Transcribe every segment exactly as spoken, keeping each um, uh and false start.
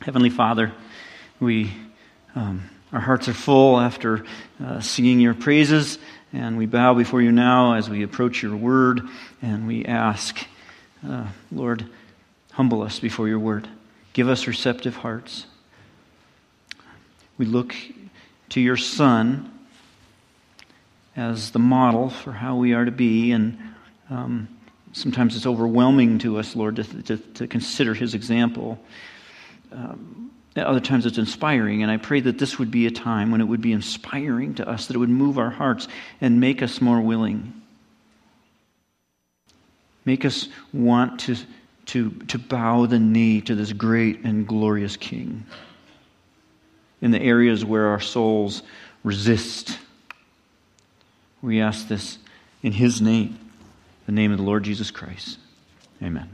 Heavenly Father, we um, our hearts are full after uh, singing your praises, and we bow before you now as we approach your word, and we ask, uh, Lord, humble us before your word. Give us receptive hearts. We look to your Son as the model for how we are to be, and um, sometimes it's overwhelming to us, Lord, to, to, to consider his example. Um, other times it's inspiring, and I pray that this would be a time when it would be inspiring to us, that it would move our hearts and make us more willing. Make us want to, to, to bow the knee to this great and glorious King. In the areas where our souls resist, we ask this in his name, the name of the Lord Jesus Christ. Amen.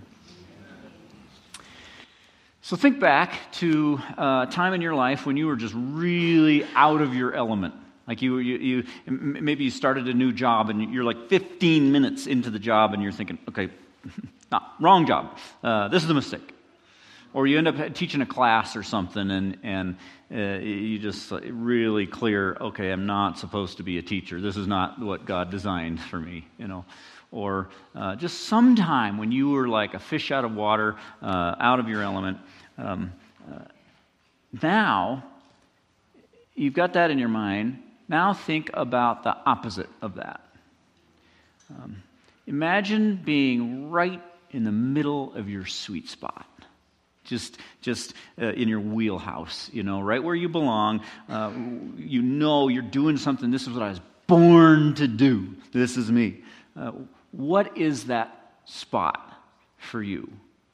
So think back to a time in your life when you were just really out of your element. Like you, you, you, maybe you started a new job and you're like fifteen minutes into the job and you're thinking, okay, no, wrong job. Uh, this is a mistake. Or you end up teaching a class or something and and uh, you just really clear, okay, I'm not supposed to be a teacher. This is not what God designed for me, you know. Or uh, just sometime when you were like a fish out of water, uh, out of your element. Um, uh, now, you've got that in your mind. Now think about the opposite of that. Um, imagine being right in the middle of your sweet spot. Just just uh, in your wheelhouse, you know, right where you belong. Uh, you know you're doing something. This is what I was born to do. This is me. Uh, what is that spot for you?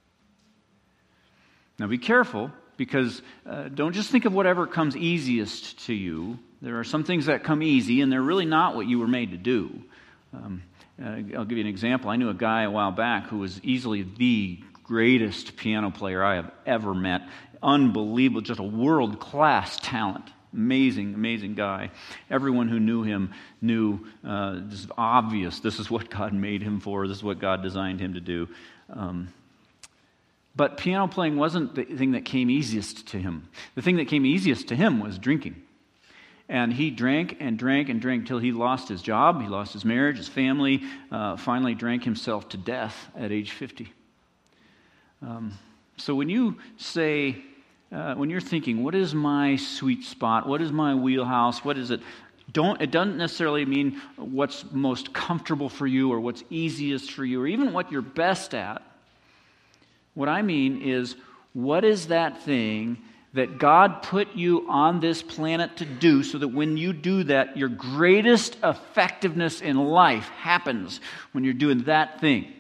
Now be careful, because uh, don't just think of whatever comes easiest to you. There are some things that come easy, and they're really not what you were made to do. Um, uh, I'll give you an example. I knew a guy a while back who was easily the greatest piano player I have ever met. Unbelievable, just a world-class talent. Amazing, amazing guy. Everyone who knew him knew uh, this is obvious. This is what God made him for. This is what God designed him to do. Um, but piano playing wasn't the thing that came easiest to him. The thing that came easiest to him was drinking. And he drank and drank and drank till he lost his job, he lost his marriage, his family, uh, finally drank himself to death at age fifty. Um, so when you say, uh, when you're thinking, what is my sweet spot? What is my wheelhouse? What is it? Don't, it doesn't necessarily mean what's most comfortable for you or what's easiest for you or even what you're best at. What I mean is, what is that thing that God put you on this planet to do so that when you do that, your greatest effectiveness in life happens when you're doing that thing?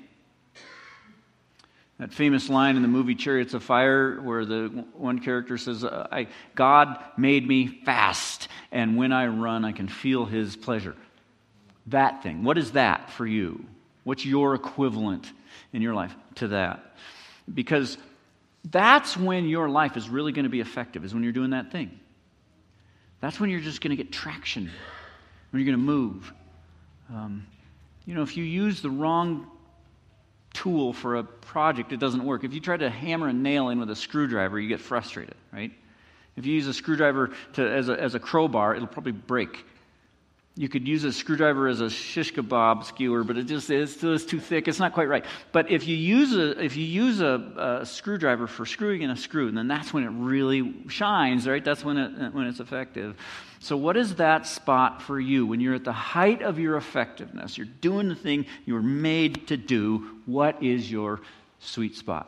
That famous line in the movie Chariots of Fire where the one character says, I, God made me fast, and when I run, I can feel his pleasure. That thing. What is that for you? What's your equivalent in your life to that? Because that's when your life is really going to be effective, is when you're doing that thing. That's when you're just going to get traction, when you're going to move. Um, you know, if you use the wrong tool for a project, it doesn't work. If you try to hammer a nail in with a screwdriver, you get frustrated, right? If you use a screwdriver to, as, a, as a crowbar, it'll probably break. You could use a screwdriver as a shish kebab skewer, but it just it's still is too thick. It's not quite right. But if you use a if you use a, a screwdriver for screwing in a screw, then that's when it really shines, right? That's when it when it's effective. So what is that spot for you when you're at the height of your effectiveness? You're doing the thing you were made to do. What is your sweet spot?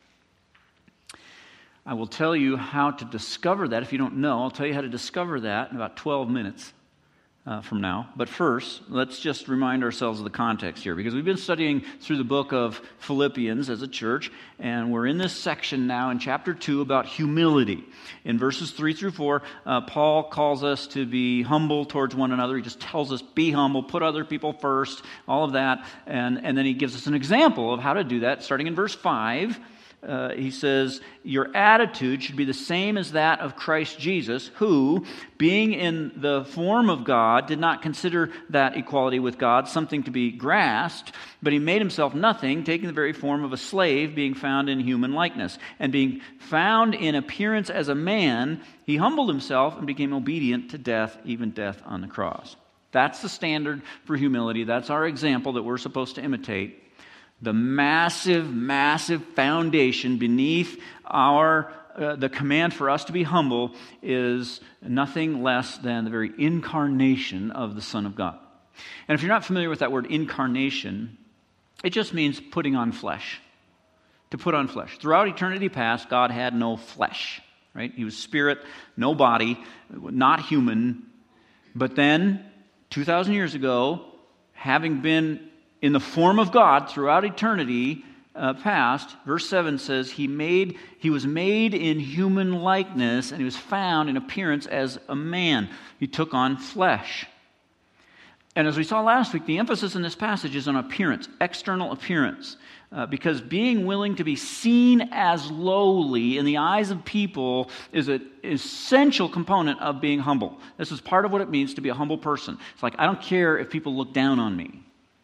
I will tell you how to discover that. If you don't know, I'll tell you how to discover that in about twelve minutes. Uh, from now. But first, let's just remind ourselves of the context here, because we've been studying through the book of Philippians as a church, and we're in this section now in chapter two about humility. In verses three through four, uh, Paul calls us to be humble towards one another. He just tells us, be humble, put other people first, all of that, and, and then he gives us an example of how to do that, starting in verse five. uh, he says, your attitude should be the same as that of Christ Jesus, who, being in the form of God, did not consider that equality with God something to be grasped, but he made himself nothing, taking the very form of a slave, being found in human likeness. And being found in appearance as a man, he humbled himself and became obedient to death, even death on the cross. That's the standard for humility. That's our example that we're supposed to imitate. The massive, massive foundation beneath our uh, the command for us to be humble is nothing less than the very incarnation of the Son of God. And if you're not familiar with that word incarnation, it just means putting on flesh. To put on flesh. Throughout eternity past, God had no flesh, right? He was spirit, no body, not human. But then, two thousand years ago, having been in the form of God throughout eternity uh, past, verse seven says, he made he was made in human likeness, and he was found in appearance as a man. He took on flesh. And as we saw last week, the emphasis in this passage is on appearance, external appearance. Uh, because being willing to be seen as lowly in the eyes of people is an essential component of being humble. This is part of what it means to be a humble person. It's like, I don't care if people look down on me.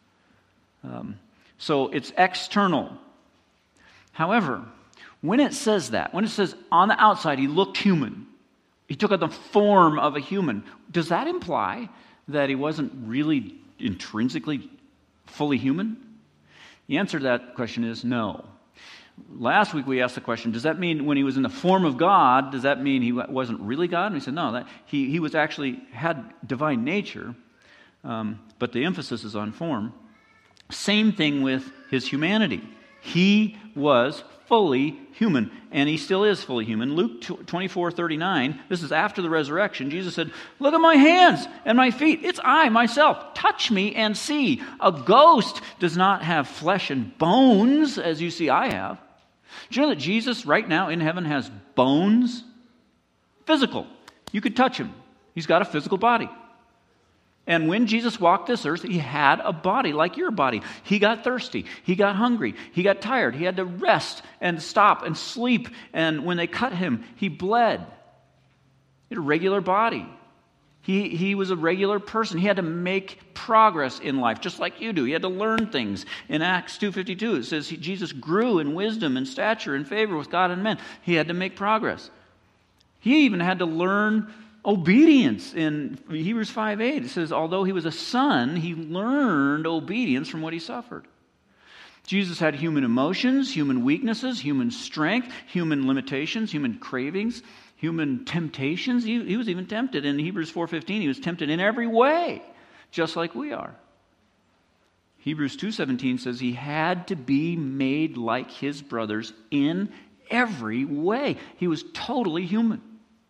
Um, so it's external. However, when it says that, when it says on the outside he looked human, he took on the form of a human, does that imply that he wasn't really intrinsically fully human? The answer to that question is no. Last week we asked the question, does that mean when he was in the form of God, does that mean he wasn't really God? And we said no, that he, he was actually had divine nature, um, but the emphasis is on form. Same thing with his humanity. He was fully human, and he still is fully human. Luke twenty-four thirty-nine, this is after the resurrection, Jesus said, look at my hands and my feet. It's I, myself. Touch me and see. A ghost does not have flesh and bones, as you see I have. Do you know that Jesus right now in heaven has bones? Physical. You could touch him. He's got a physical body. And when Jesus walked this earth, he had a body like your body. He got thirsty. He got hungry. He got tired. He had to rest and stop and sleep. And when they cut him, he bled. He had a regular body. He, he was a regular person. He had to make progress in life, just like you do. He had to learn things. In Acts two fifty-two, it says he, Jesus grew in wisdom and stature and favor with God and men. He had to make progress. He even had to learn obedience. In Hebrews five eight, it says, although he was a son, he learned obedience from what he suffered. Jesus had human emotions, human weaknesses, human strength, human limitations, human cravings, human temptations. He, he was even tempted. In Hebrews four fifteen, he was tempted in every way, just like we are. Hebrews two seventeen says he had to be made like his brothers in every way. He was totally human.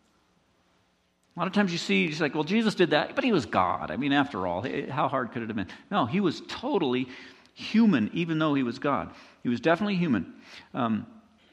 A lot of times you see, it's like, well, Jesus did that, but he was God. I mean, after all, how hard could it have been? No, he was totally human, even though he was God. He was definitely human. Um,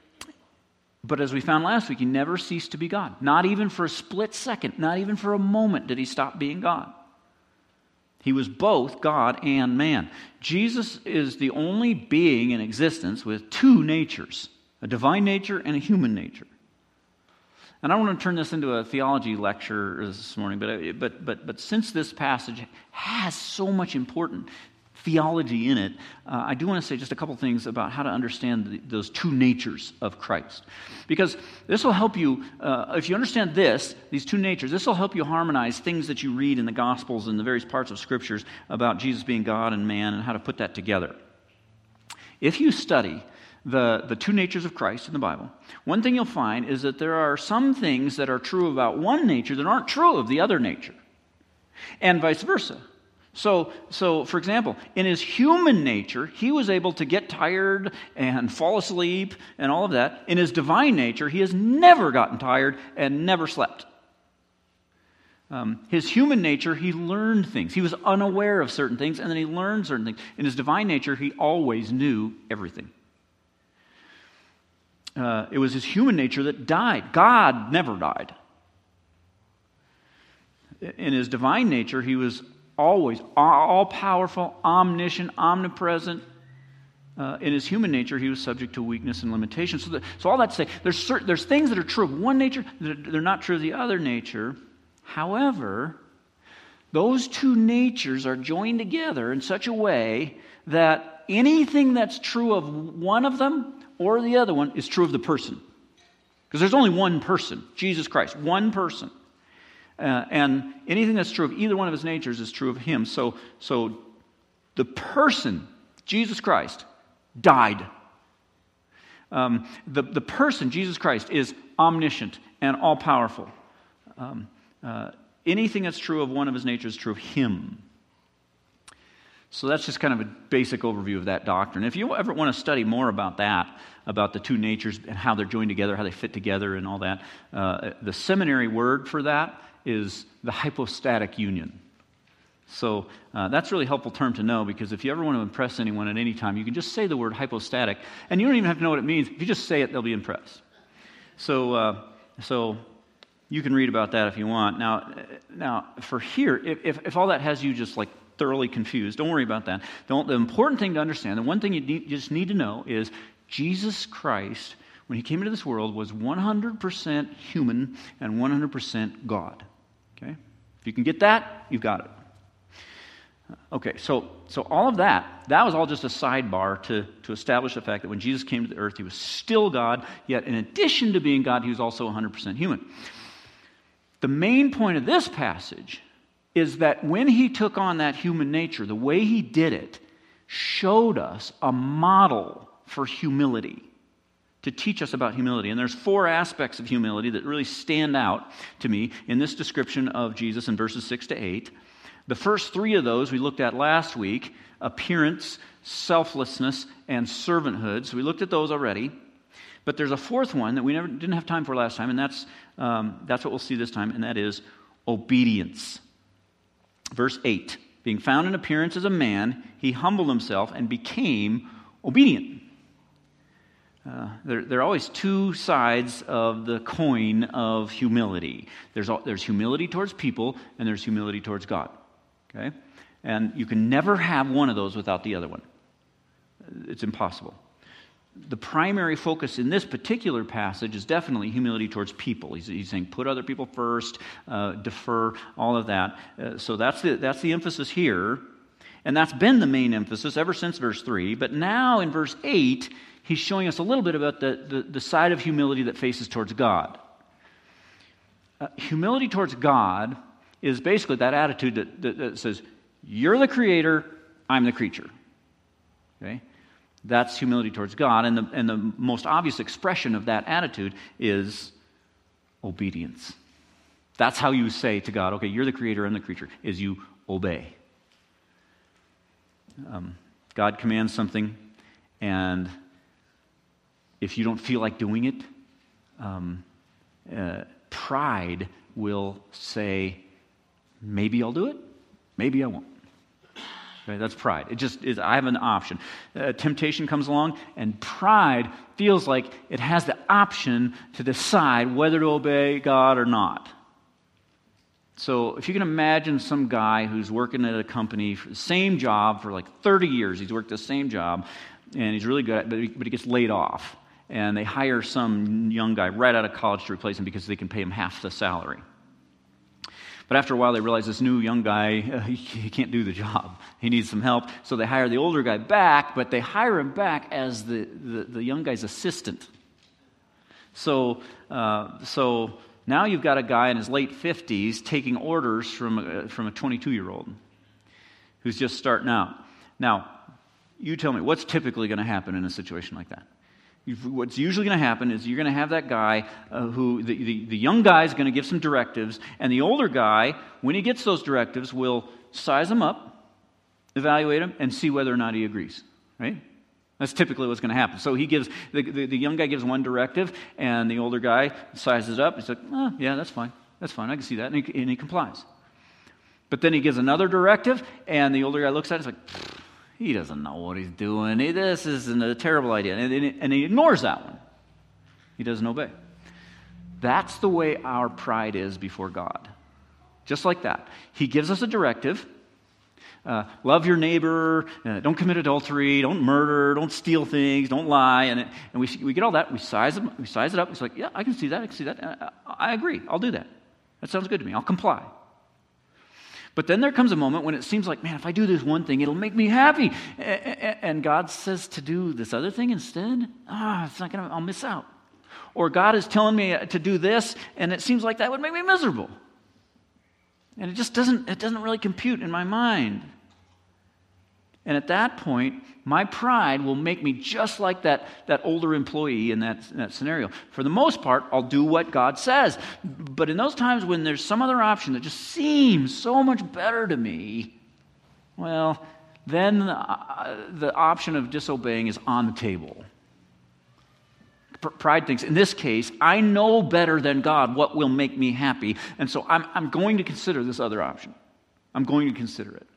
but as we found last week, he never ceased to be God. Not even for a split second, not even for a moment did he stop being God. He was both God and man. Jesus is the only being in existence with two natures, a divine nature and a human nature. And I don't want to turn this into a theology lecture this morning, but but but but since this passage has so much important theology in it, uh, I do want to say just a couple things about how to understand the, those two natures of Christ. Because this will help you, uh, if you understand this, these two natures, this will help you harmonize things that you read in the Gospels and the various parts of Scriptures about Jesus being God and man and how to put that together. If you study The, the two natures of Christ in the Bible, one thing you'll find is that there are some things that are true about one nature that aren't true of the other nature, and vice versa. So, so for example, in his human nature, he was able to get tired and fall asleep and all of that. In his divine nature, he has never gotten tired and never slept. Um, his human nature, he learned things. He was unaware of certain things, and then he learned certain things. In his divine nature, he always knew everything. Uh, it was his human nature that died. God never died. In his divine nature, he was always all-powerful, omniscient, omnipresent, uh, in his human nature, he was subject to weakness and limitation. So, the, so all that to say, there's, certain, there's things that are true of one nature, that they're not true of the other nature. However, those two natures are joined together in such a way that anything that's true of one of them or the other one is true of the person. Because there's only one person, Jesus Christ, one person. Uh, and anything that's true of either one of his natures is true of him. So, so the person, Jesus Christ, died. Um, the, the person, Jesus Christ, is omniscient and all-powerful. Um, uh, anything that's true of one of his natures is true of him. So that's just kind of a basic overview of that doctrine. If you ever want to study more about that, about the two natures and how they're joined together, how they fit together and all that, uh, the seminary word for that is the hypostatic union. So uh, that's a really helpful term to know, because if you ever want to impress anyone at any time, you can just say the word hypostatic, and you don't even have to know what it means. If you just say it, they'll be impressed. So, uh, so you can read about that if you want. Now, now for here, if, if, if all that has you just like thoroughly confused, don't worry about that. The, the important thing to understand, the one thing you, need, you just need to know is Jesus Christ, when he came into this world, was one hundred percent human and one hundred percent God. Okay? If you can get that, you've got it. Okay, so so all of that, that was all just a sidebar to, to establish the fact that when Jesus came to the earth, he was still God, yet in addition to being God, he was also one hundred percent human. The main point of this passage is that when he took on that human nature, the way he did it showed us a model for humility, to teach us about humility. And there's four aspects of humility that really stand out to me in this description of Jesus in verses six to eight. The first three of those we looked at last week: appearance, selflessness, and servanthood. So we looked at those already. But there's a fourth one that we never didn't have time for last time, and that's um, that's what we'll see this time, and that is obedience. Verse eight, being found in appearance as a man, he humbled himself and became obedient. Uh, there, there are always two sides of the coin of humility. There's, there's humility towards people, and there's humility towards God. Okay? And you can never have one of those without the other one. It's impossible. The primary focus in this particular passage is definitely humility towards people. He's, he's saying put other people first, uh, defer, all of that. Uh, so that's the, that's the emphasis here. And that's been the main emphasis ever since verse three. But now in verse eight, he's showing us a little bit about the, the, the side of humility that faces towards God. Uh, humility towards God is basically that attitude that, that, that says, you're the creator, I'm the creature. Okay? That's humility towards God. And the, and the most obvious expression of that attitude is obedience. That's how you say to God, okay, you're the creator, I'm the creature, is you obey. Um, God commands something, and if you don't feel like doing it, um, uh, pride will say, maybe I'll do it, maybe I won't. Okay, that's pride. It just is, I have an option. Uh, temptation comes along, and pride feels like it has the option to decide whether to obey God or not. So if you can imagine some guy who's working at a company for the same job for like thirty years, he's worked the same job, and he's really good at it, but he, but he gets laid off. And they hire some young guy right out of college to replace him because they can pay him half the salary. But after a while, they realize this new young guy, uh, he, he can't do the job. He needs some help. So they hire the older guy back, but they hire him back as the, the, the young guy's assistant. So, uh, so now you've got a guy in his late fifties taking orders from a, from a twenty-two-year-old who's just starting out. Now, you tell me, what's typically going to happen in a situation like that? What's usually going to happen is you're going to have that guy uh, who, the, the, the young guy is going to give some directives, and the older guy, when he gets those directives, will size him up, evaluate him, and see whether or not he agrees, right? That's typically what's going to happen. So he gives, the, the, the young guy gives one directive, and the older guy sizes up. He's like, oh, yeah, that's fine. That's fine. I can see that. And he, and he complies. But then he gives another directive, and the older guy looks at it and is like, he doesn't know what he's doing. This isn't a terrible idea. And, and he ignores that one. He doesn't obey. That's the way our pride is before God. Just like that. He gives us a directive. uh, love your neighbor, uh, don't commit adultery, don't murder, don't steal things, don't lie, and it, and we we get all that. We size them, we size it up. It's like, yeah, I can see that, I can see that. I, I agree. I'll do that. That sounds good to me. I'll comply. But then there comes a moment when it seems like, man, if I do this one thing, it'll make me happy. And God says to do this other thing instead. Ah, it's not gonna. I'll miss out. Or God is telling me to do this, and it seems like that would make me miserable. And it just doesn't. It doesn't really compute in my mind. And at that point, my pride will make me just like that, that older employee in that, in that scenario. For the most part, I'll do what God says. But in those times when there's some other option that just seems so much better to me, well, then the, uh, the option of disobeying is on the table. P- Pride thinks, in this case, I know better than God what will make me happy, and so I'm, I'm going to consider this other option. I'm going to consider it.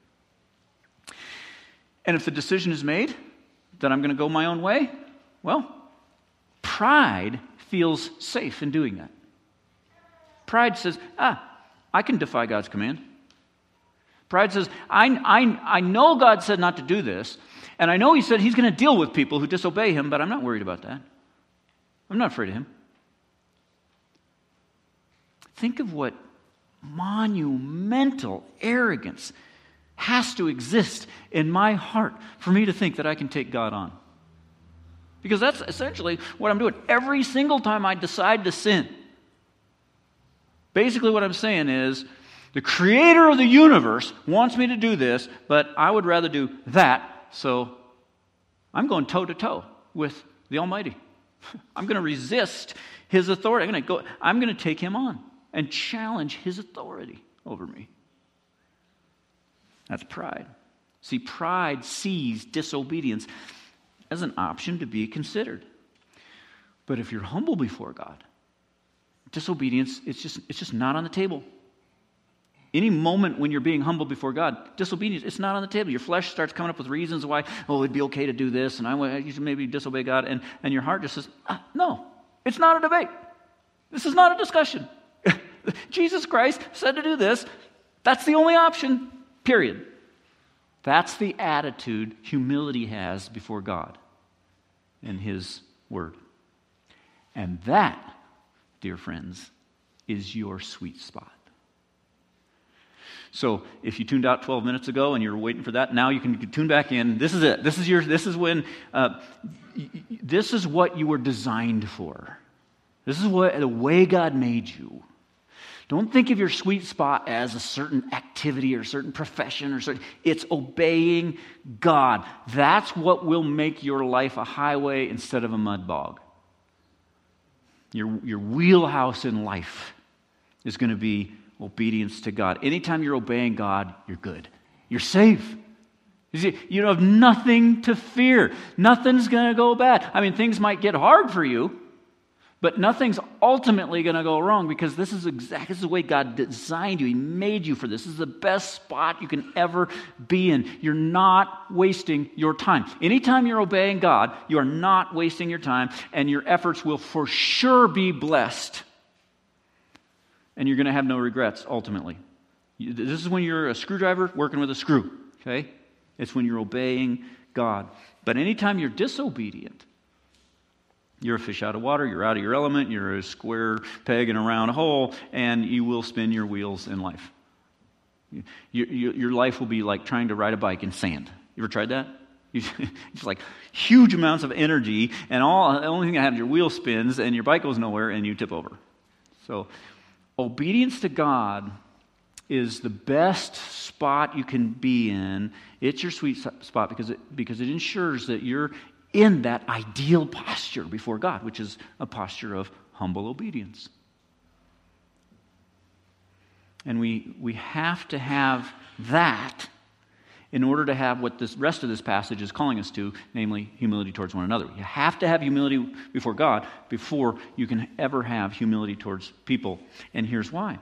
And if the decision is made that I'm going to go my own way, well, pride feels safe in doing that. Pride says, ah, I can defy God's command. Pride says, I, I, I know God said not to do this, and I know He said He's going to deal with people who disobey Him, but I'm not worried about that. I'm not afraid of Him. Think of what monumental arrogance has to exist in my heart for me to think that I can take God on. Because that's essentially what I'm doing. Every single time I decide to sin, basically what I'm saying is, the creator of the universe wants me to do this, but I would rather do that, so I'm going toe-to-toe with the Almighty. I'm going to resist His authority. I'm going to go. I'm going to take Him on and challenge His authority over me. That's pride. See, pride sees disobedience as an option to be considered. But if you're humble before God, disobedience, it's just, it's just not on the table. Any moment when you're being humble before God, disobedience, it's not on the table. Your flesh starts coming up with reasons why, oh, it'd be okay to do this, and I, I should maybe disobey God, and, and your heart just says, ah, no, it's not a debate. This is not a discussion. Jesus Christ said to do this. That's the only option. Period. That's the attitude humility has before God and His Word. And that, dear friends, is your sweet spot. So if you tuned out twelve minutes ago and you're waiting for that, now you can tune back in. This is it. This is your. This is when. Uh, this is what you were designed for. This is what the way God made you. Don't think of your sweet spot as a certain activity or a certain profession or certain. It's obeying God. That's what will make your life a highway instead of a mud bog. Your, your wheelhouse in life is going to be obedience to God. Anytime you're obeying God, you're good. You're safe. You see, you have nothing to fear. Nothing's going to go bad. I mean, things might get hard for you, but nothing's ultimately going to go wrong because this is exactly this is the way God designed you. He made you for this. This is the best spot you can ever be in. You're not wasting your time. Anytime you're obeying God, you are not wasting your time, and your efforts will for sure be blessed. And you're going to have no regrets, ultimately. This is when you're a screwdriver working with a screw, okay? It's when you're obeying God. But anytime you're disobedient, you're a fish out of water, you're out of your element, you're a square peg in a round hole, and you will spin your wheels in life. You, you, your life will be like trying to ride a bike in sand. You ever tried that? You, it's like huge amounts of energy, and all the only thing that happens, your wheel spins, and your bike goes nowhere, and you tip over. So, obedience to God is the best spot you can be in. It's your sweet spot because it, because it ensures that you're in that ideal posture before God, which is a posture of humble obedience. And we we have to have that in order to have what this rest of this passage is calling us to, namely humility towards one another. You have to have humility before God before you can ever have humility towards people. And here's why.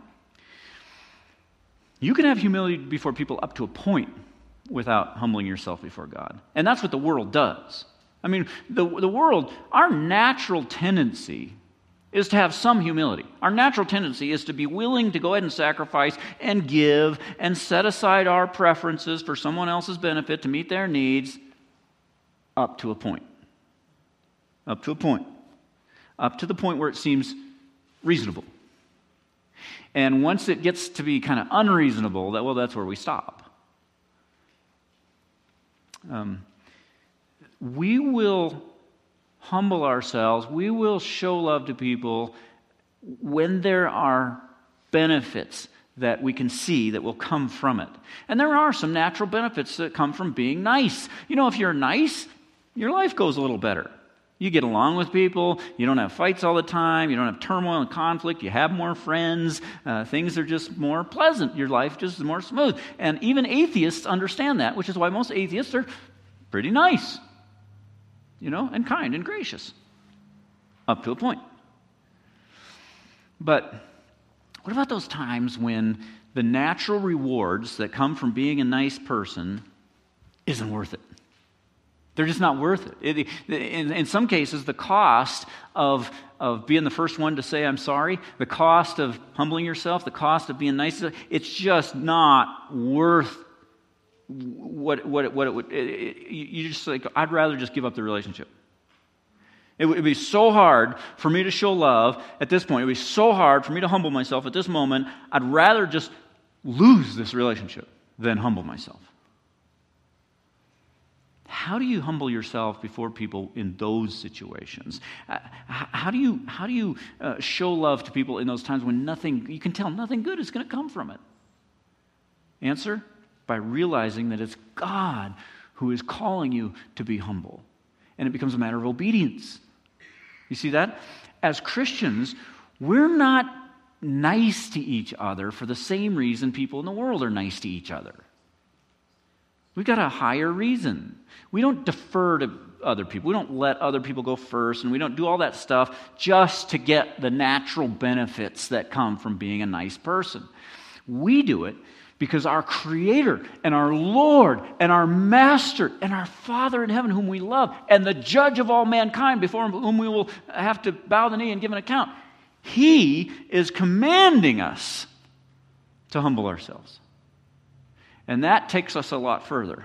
You can have humility before people up to a point without humbling yourself before God. And that's what the world does. I mean, the, the world, our natural tendency is to have some humility. Our natural tendency is to be willing to go ahead and sacrifice and give and set aside our preferences for someone else's benefit to meet their needs up to a point. Up to a point. Up to the point where it seems reasonable. And once it gets to be kind of unreasonable, that well, that's where we stop. Um, we will humble ourselves, we will show love to people when there are benefits that we can see that will come from it. And there are some natural benefits that come from being nice. You know, if you're nice, your life goes a little better. You get along with people, you don't have fights all the time, you don't have turmoil and conflict, you have more friends, uh, things are just more pleasant, your life just is more smooth. And even atheists understand that, which is why most atheists are pretty nice. You know, and kind and gracious. Up to a point. But what about those times when the natural rewards that come from being a nice person isn't worth it? They're just not worth it. it in, in some cases, the cost of, of being the first one to say, I'm sorry, the cost of humbling yourself, the cost of being nice, it's just not worth What what what it would it, it, you just like I'd rather just give up the relationship. It would be so hard for me to show love at this point. It would be so hard for me to humble myself at this moment. I'd rather just lose this relationship than humble myself. How do you humble yourself before people in those situations? Uh, how do you how do you uh, show love to people in those times when nothing you can tell nothing good is going to come from it? Answer: by realizing that it's God who is calling you to be humble. And it becomes a matter of obedience. You see that? As Christians, we're not nice to each other for the same reason people in the world are nice to each other. We've got a higher reason. We don't defer to other people. We don't let other people go first, and we don't do all that stuff just to get the natural benefits that come from being a nice person. We do it because our Creator and our Lord and our Master and our Father in heaven, whom we love, and the Judge of all mankind before whom we will have to bow the knee and give an account, He is commanding us to humble ourselves. And that takes us a lot further.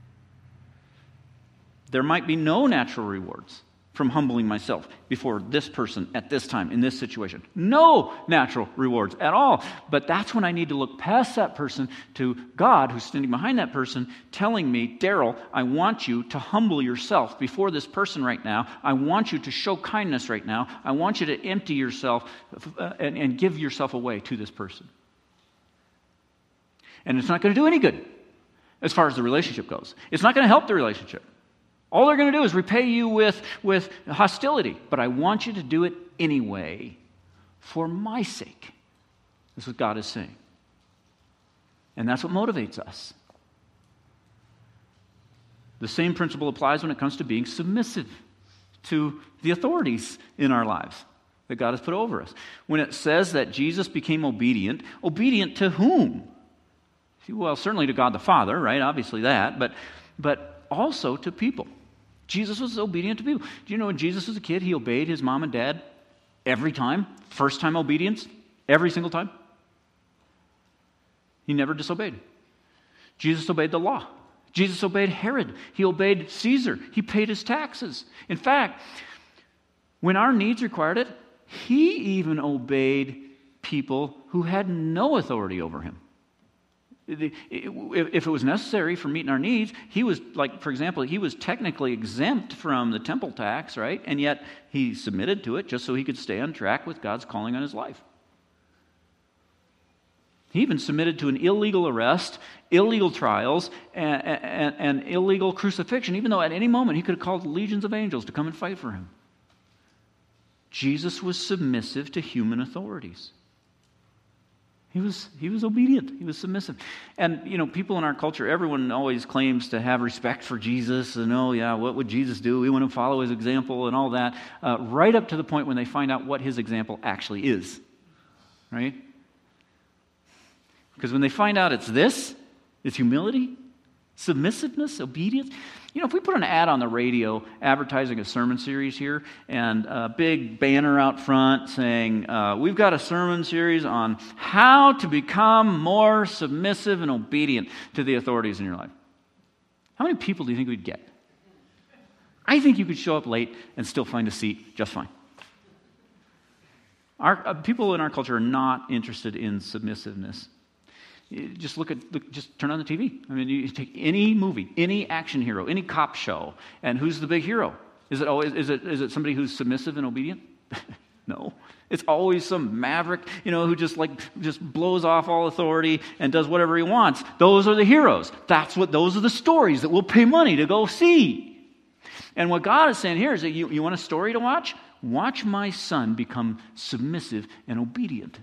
There might be no natural rewards from humbling myself before this person at this time, in this situation. No natural rewards at all. But that's when I need to look past that person to God, who's standing behind that person, telling me, Daryl, I want you to humble yourself before this person right now. I want you to show kindness right now. I want you to empty yourself uh, and, and give yourself away to this person. And it's not going to do any good as far as the relationship goes. It's not going to help the relationship. All they're going to do is repay you with, with hostility. But I want you to do it anyway for my sake. That's what God is saying. And that's what motivates us. The same principle applies when it comes to being submissive to the authorities in our lives that God has put over us. When it says that Jesus became obedient, obedient to whom? Well, certainly to God the Father, right? Obviously that, but but also to people. Jesus was obedient to people. Do you know when Jesus was a kid, he obeyed his mom and dad every time? First time obedience, every single time. He never disobeyed. Jesus obeyed the law. Jesus obeyed Herod. He obeyed Caesar. He paid his taxes. In fact, when our needs required it, he even obeyed people who had no authority over him. If it was necessary for meeting our needs, he was, like, for example, he was technically exempt from the temple tax, right? And yet he submitted to it just so he could stay on track with God's calling on his life. He even submitted to an illegal arrest, illegal trials, and, and, and illegal crucifixion, even though at any moment he could have called legions of angels to come and fight for him. Jesus was submissive to human authorities. He was he was obedient. He was submissive. And, you know, people in our culture, everyone always claims to have respect for Jesus and, oh, yeah, what would Jesus do? We want to follow his example and all that, uh, right up to the point when they find out what his example actually is, right? Because when they find out it's this, it's humility, Submissiveness, obedience. You know, if we put an ad on the radio advertising a sermon series here and a big banner out front saying, uh, we've got a sermon series on how to become more submissive and obedient to the authorities in your life. How many people do you think we'd get? I think you could show up late and still find a seat just fine. Our uh, people in our culture are not interested in submissiveness. You just look at, look, just turn on the T V. I mean, you take any movie, any action hero, any cop show, and who's the big hero? Is it always is it is it somebody who's submissive and obedient? No, it's always some maverick, you know, who just like just blows off all authority and does whatever he wants. Those are the heroes. That's what those are the stories that we'll pay money to go see. And what God is saying here is that you, you want a story to watch? Watch my son become submissive and obedient.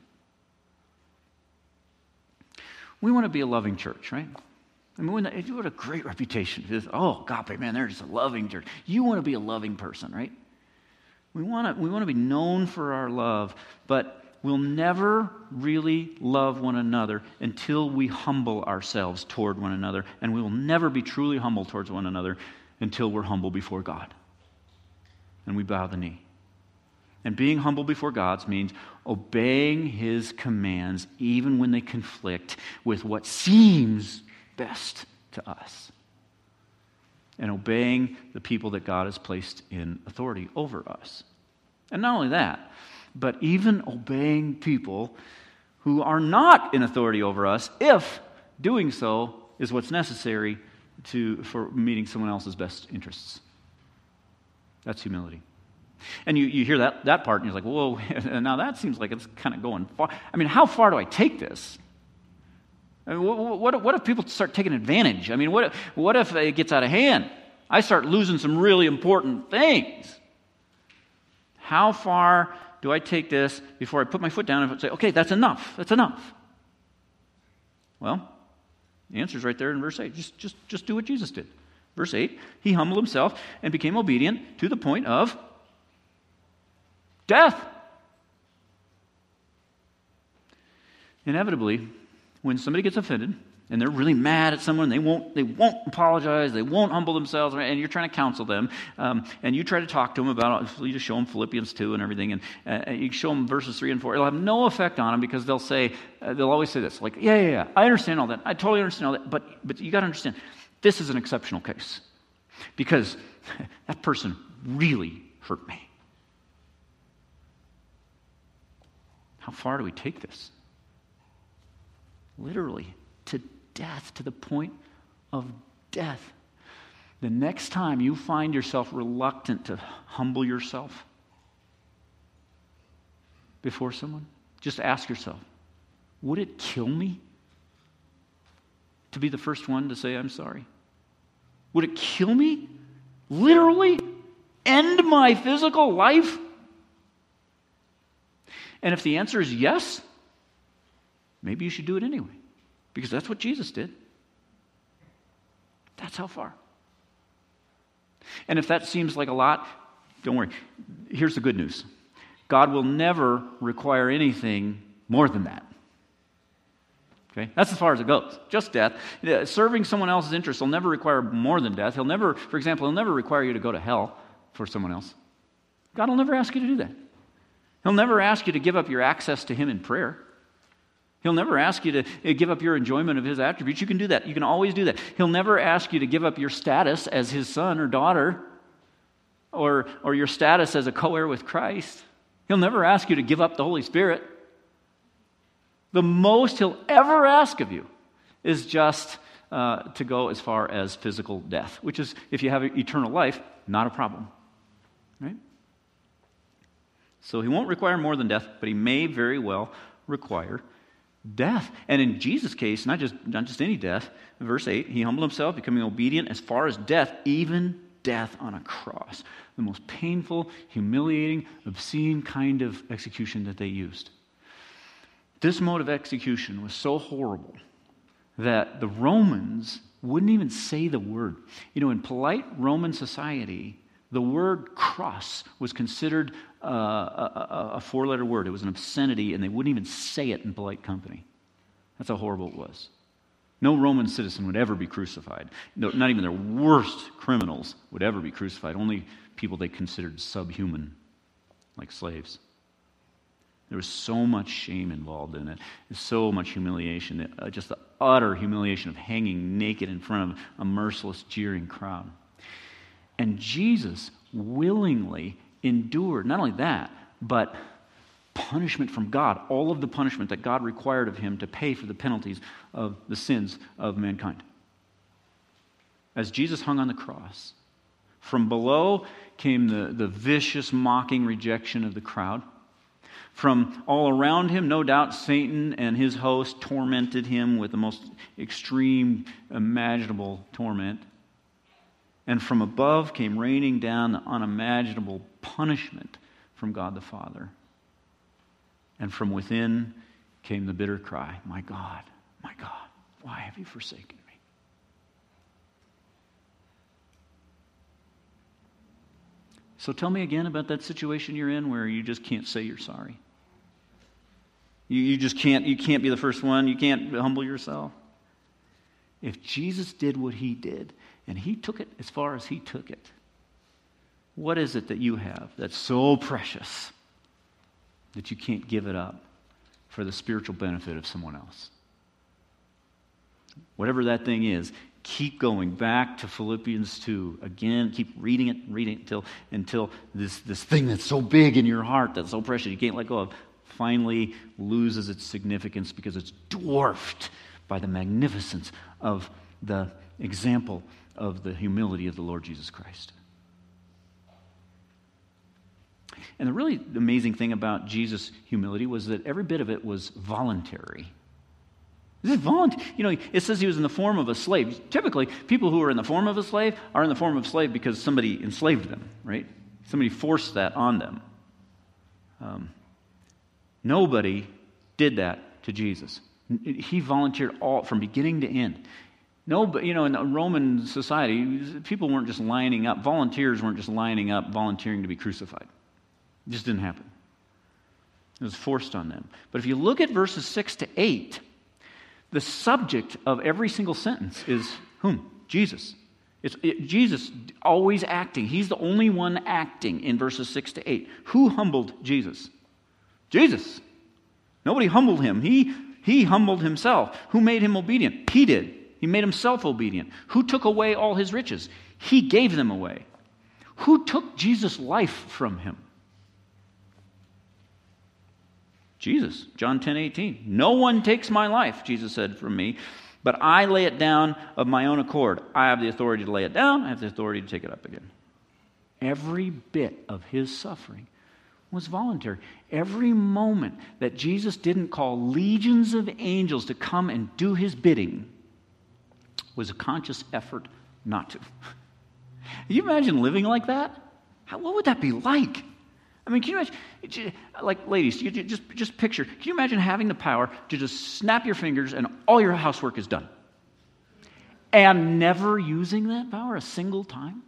We want to be a loving church, right? I mean, when the, you have a great reputation. It's, oh, agape, man, they're just a loving church. You want to be a loving person, right? We want to we want to be known for our love, but we'll never really love one another until we humble ourselves toward one another, and we will never be truly humble towards one another until we're humble before God. And we bow the knee. And being humble before God means obeying His commands even when they conflict with what seems best to us. And obeying the people that God has placed in authority over us. And not only that, but even obeying people who are not in authority over us if doing so is what's necessary to for meeting someone else's best interests. That's humility. And you, you hear that, that part and you're like, whoa, now that seems like it's kind of going far. I mean, how far do I take this? I mean, what, what, what if people start taking advantage? I mean, what if, what if it gets out of hand? I start losing some really important things. How far do I take this before I put my foot down and say, okay, that's enough, that's enough? Well, the answer's right there in verse eight. Just, just, just do what Jesus did. Verse eight, He humbled Himself and became obedient to the point of death. Inevitably, when somebody gets offended and they're really mad at someone, they won't they won't apologize, they won't humble themselves, and you're trying to counsel them, um, and you try to talk to them about, you just show them Philippians two and everything, and uh, you show them verses three and four. It'll have no effect on them because they'll say, uh, they'll always say this, like, yeah, yeah, yeah, I understand all that, I totally understand all that, but but you got to understand, this is an exceptional case because that person really hurt me. How far do we take this? Literally, to death, to the point of death. The next time you find yourself reluctant to humble yourself before someone, just ask yourself, would it kill me to be the first one to say I'm sorry? Would it kill me? Literally? End my physical life? And if the answer is yes, maybe you should do it anyway. Because that's what Jesus did. That's how far. And if that seems like a lot, don't worry. Here's the good news. God will never require anything more than that. Okay? That's as far as it goes. Just death. Serving someone else's interests will never require more than death. He'll never, for example, he'll never require you to go to hell for someone else. God will never ask you to do that. He'll never ask you to give up your access to Him in prayer. He'll never ask you to give up your enjoyment of His attributes. You can do that. You can always do that. He'll never ask you to give up your status as His son or daughter or, or your status as a co-heir with Christ. He'll never ask you to give up the Holy Spirit. The most He'll ever ask of you is just uh, to go as far as physical death, which is, if you have eternal life, not a problem. Right? So He won't require more than death, but He may very well require death. And in Jesus' case, not just not just any death, in verse eight, He humbled Himself, becoming obedient as far as death, even death on a cross. The most painful, humiliating, obscene kind of execution that they used. This mode of execution was so horrible that the Romans wouldn't even say the word. You know, in polite Roman society, the word cross was considered uh, a, a four-letter word. It was an obscenity, and they wouldn't even say it in polite company. That's how horrible it was. No Roman citizen would ever be crucified. No, not even their worst criminals would ever be crucified. Only people they considered subhuman, like slaves. There was so much shame involved in it, so much humiliation, uh, just the utter humiliation of hanging naked in front of a merciless, jeering crowd. And Jesus willingly endured not only that, but punishment from God, all of the punishment that God required of him to pay for the penalties of the sins of mankind. As Jesus hung on the cross, from below came the, the vicious, mocking rejection of the crowd. From all around him, no doubt Satan and his host tormented him with the most extreme imaginable torment. And from above came raining down the unimaginable punishment from God the Father. And from within came the bitter cry, "My God, my God, why have you forsaken me?" So tell me again about that situation you're in where you just can't say you're sorry. You, you just can't, you can't be the first one. You can't humble yourself. If Jesus did what he did, and he took it as far as he took it, what is it that you have that's so precious that you can't give it up for the spiritual benefit of someone else? Whatever that thing is, keep going back to Philippians two. Again, keep reading it, reading it until, until this, this thing that's so big in your heart, that's so precious, you can't let go of, finally loses its significance because it's dwarfed by the magnificence of the example of the humility of the Lord Jesus Christ. And the really amazing thing about Jesus' humility was that every bit of it was voluntary. This is voluntary. You know, it says he was in the form of a slave. Typically, people who are in the form of a slave are in the form of a slave because somebody enslaved them, right? Somebody forced that on them. Um, nobody did that to Jesus. He volunteered all from beginning to end. No, but you know, in the Roman society, people weren't just lining up. Volunteers weren't just lining up, volunteering to be crucified. It just didn't happen. It was forced on them. But if you look at verses six to eight, the subject of every single sentence is whom? Jesus. It's it, Jesus always acting. He's the only one acting in verses six to eight. Who humbled Jesus? Jesus. Nobody humbled him. He, he humbled himself. Who made him obedient? He did. He made himself obedient. Who took away all his riches? He gave them away. Who took Jesus' life from him? Jesus. John ten eighteen. No one takes my life, Jesus said, from me, but I lay it down of my own accord. I have the authority to lay it down. I have the authority to take it up again. Every bit of his suffering was voluntary. Every moment that Jesus didn't call legions of angels to come and do his bidding was a conscious effort not to. Can you imagine living like that? How, what would that be like? I mean, can you imagine, like ladies, you just, just picture, can you imagine having the power to just snap your fingers and all your housework is done? And never using that power a single time?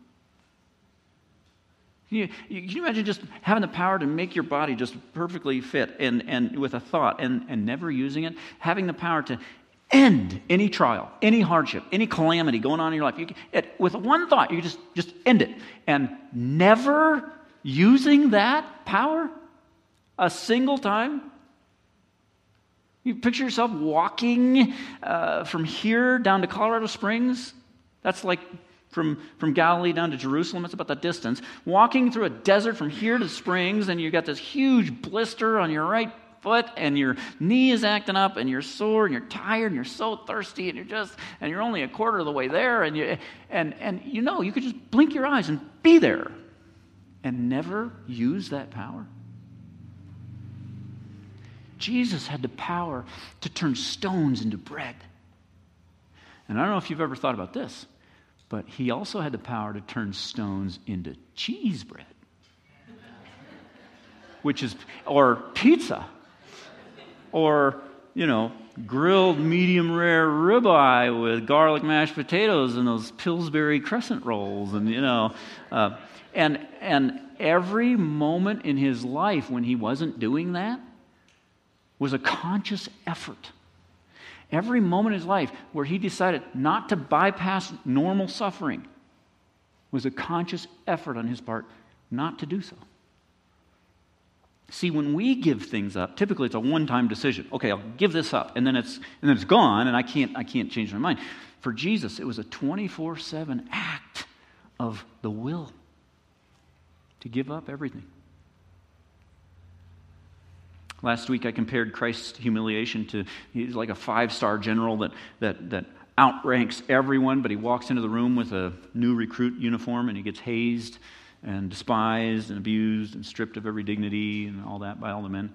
Can you, can you imagine just having the power to make your body just perfectly fit and, and with a thought and, and never using it? Having the power to end any trial, any hardship, any calamity going on in your life. You can, it, with one thought, you just, just end it. And never using that power a single time? You picture yourself walking uh, from here down to Colorado Springs? That's like from, from Galilee down to Jerusalem. It's about the distance. Walking through a desert from here to Springs, and you've got this huge blister on your right foot, and your knee is acting up, and you're sore, and you're tired, and you're so thirsty, and you're just, and you're only a quarter of the way there, and you, and and you know, you could just blink your eyes and be there, and never use that power. Jesus had the power to turn stones into bread. And I don't know if you've ever thought about this, but he also had the power to turn stones into cheese bread, which is, or pizza, or, you know, grilled medium rare ribeye with garlic mashed potatoes and those Pillsbury crescent rolls, and, you know, uh, and and every moment in his life when he wasn't doing that was a conscious effort. Every moment in his life where he decided not to bypass normal suffering was a conscious effort on his part not to do so. See, when we give things up, typically it's a one-time decision. Okay, I'll give this up, and then it's and then it's gone, and I can't I can't change my mind. For Jesus, it was a twenty-four seven act of the will to give up everything. Last week I compared Christ's humiliation to, he's like a five-star general that that that outranks everyone, but he walks into the room with a new recruit uniform and he gets hazed and despised and abused and stripped of every dignity and all that by all the men.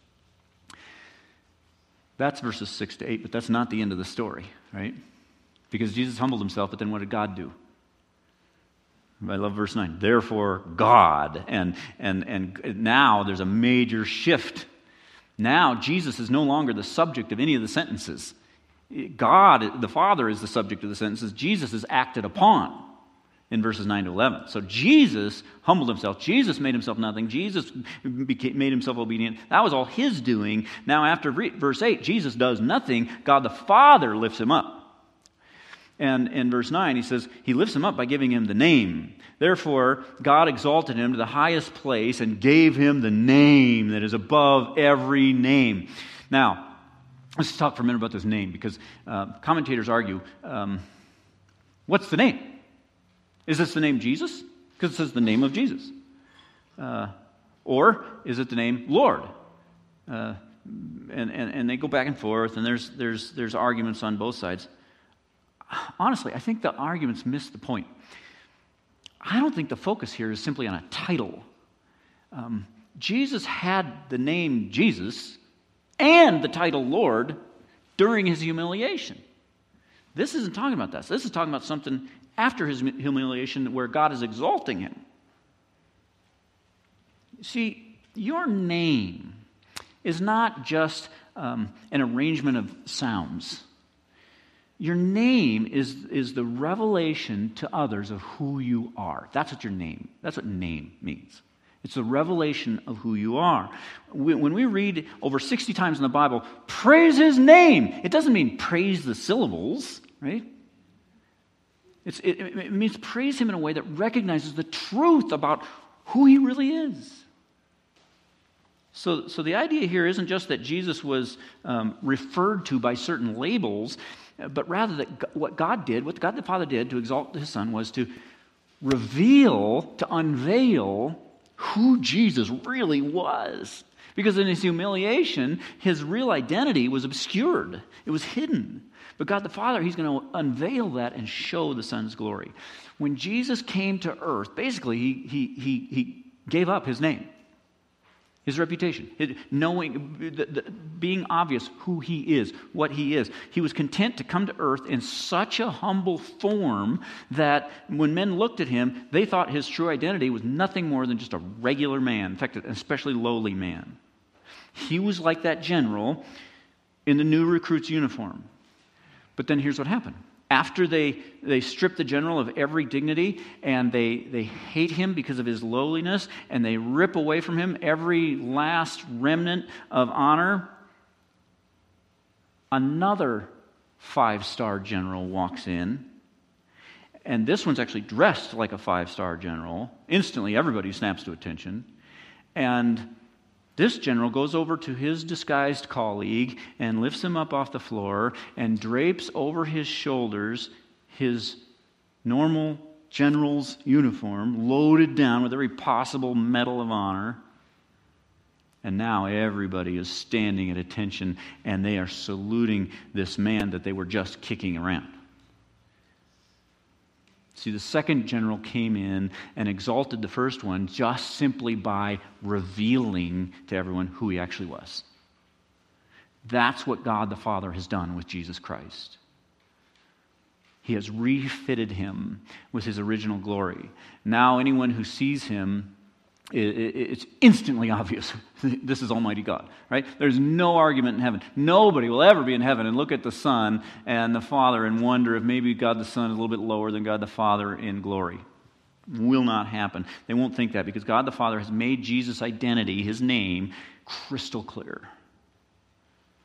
That's verses six to eight, but that's not the end of the story, right? Because Jesus humbled himself, but then what did God do? I love verse nine. Therefore, God. And, and, and now there's a major shift. Now, Jesus is no longer the subject of any of the sentences. God, the Father, is the subject of the sentences. Jesus is acted upon in verses nine to eleven. So Jesus humbled himself. Jesus made himself nothing. Jesus became, made himself obedient. That was all his doing. Now after re- verse eight, Jesus does nothing. God the Father lifts him up. And in verse nine, he says, he lifts him up by giving him the name. Therefore, God exalted him to the highest place and gave him the name that is above every name. Now, let's talk for a minute about this name, because uh, commentators argue, um, what's the name? Is this the name Jesus? Because it says the name of Jesus. Uh, or is it the name Lord? Uh, and, and, and they go back and forth, and there's, there's, there's arguments on both sides. Honestly, I think the arguments miss the point. I don't think the focus here is simply on a title. Um, Jesus had the name Jesus and the title Lord during his humiliation. This isn't talking about that. This is talking about something after his humiliation where God is exalting him. See, your name is not just um, an arrangement of sounds. Your name is, is the revelation to others of who you are. That's what your name, that's what name means. It's the revelation of who you are. When we read over sixty times in the Bible, praise his name, it doesn't mean praise the syllables, right? It's, it, it means praise him in a way that recognizes the truth about who he really is. So, so the idea here isn't just that Jesus was um, referred to by certain labels, but rather that what God did, what God the Father did to exalt his Son, was to reveal, to unveil who Jesus really was. Because in his humiliation, his real identity was obscured. It was hidden. But God the Father, he's going to unveil that and show the Son's glory. When Jesus came to earth, basically he, he, he, he gave up his name, his reputation, his, knowing, the, the, being obvious who he is, what he is. He was content to come to earth in such a humble form that when men looked at him, they thought his true identity was nothing more than just a regular man, in fact, an especially lowly man. He was like that general in the new recruit's uniform. But then here's what happened. After they, they strip the general of every dignity and they, they hate him because of his lowliness and they rip away from him every last remnant of honor, another five-star general walks in. And this one's actually dressed like a five-star general. Instantly, everybody snaps to attention. And this general goes over to his disguised colleague and lifts him up off the floor and drapes over his shoulders his normal general's uniform, loaded down with every possible medal of honor. And now everybody is standing at attention and they are saluting this man that they were just kicking around. See, the second general came in and exalted the first one just simply by revealing to everyone who he actually was. That's what God the Father has done with Jesus Christ. He has refitted him with his original glory. Now anyone who sees him, it's instantly obvious this is Almighty God, right? There's no argument in heaven. Nobody will ever be in heaven and look at the Son and the Father and wonder if maybe God the Son is a little bit lower than God the Father in glory. Will not happen. They won't think that because God the Father has made Jesus' identity, his name, crystal clear.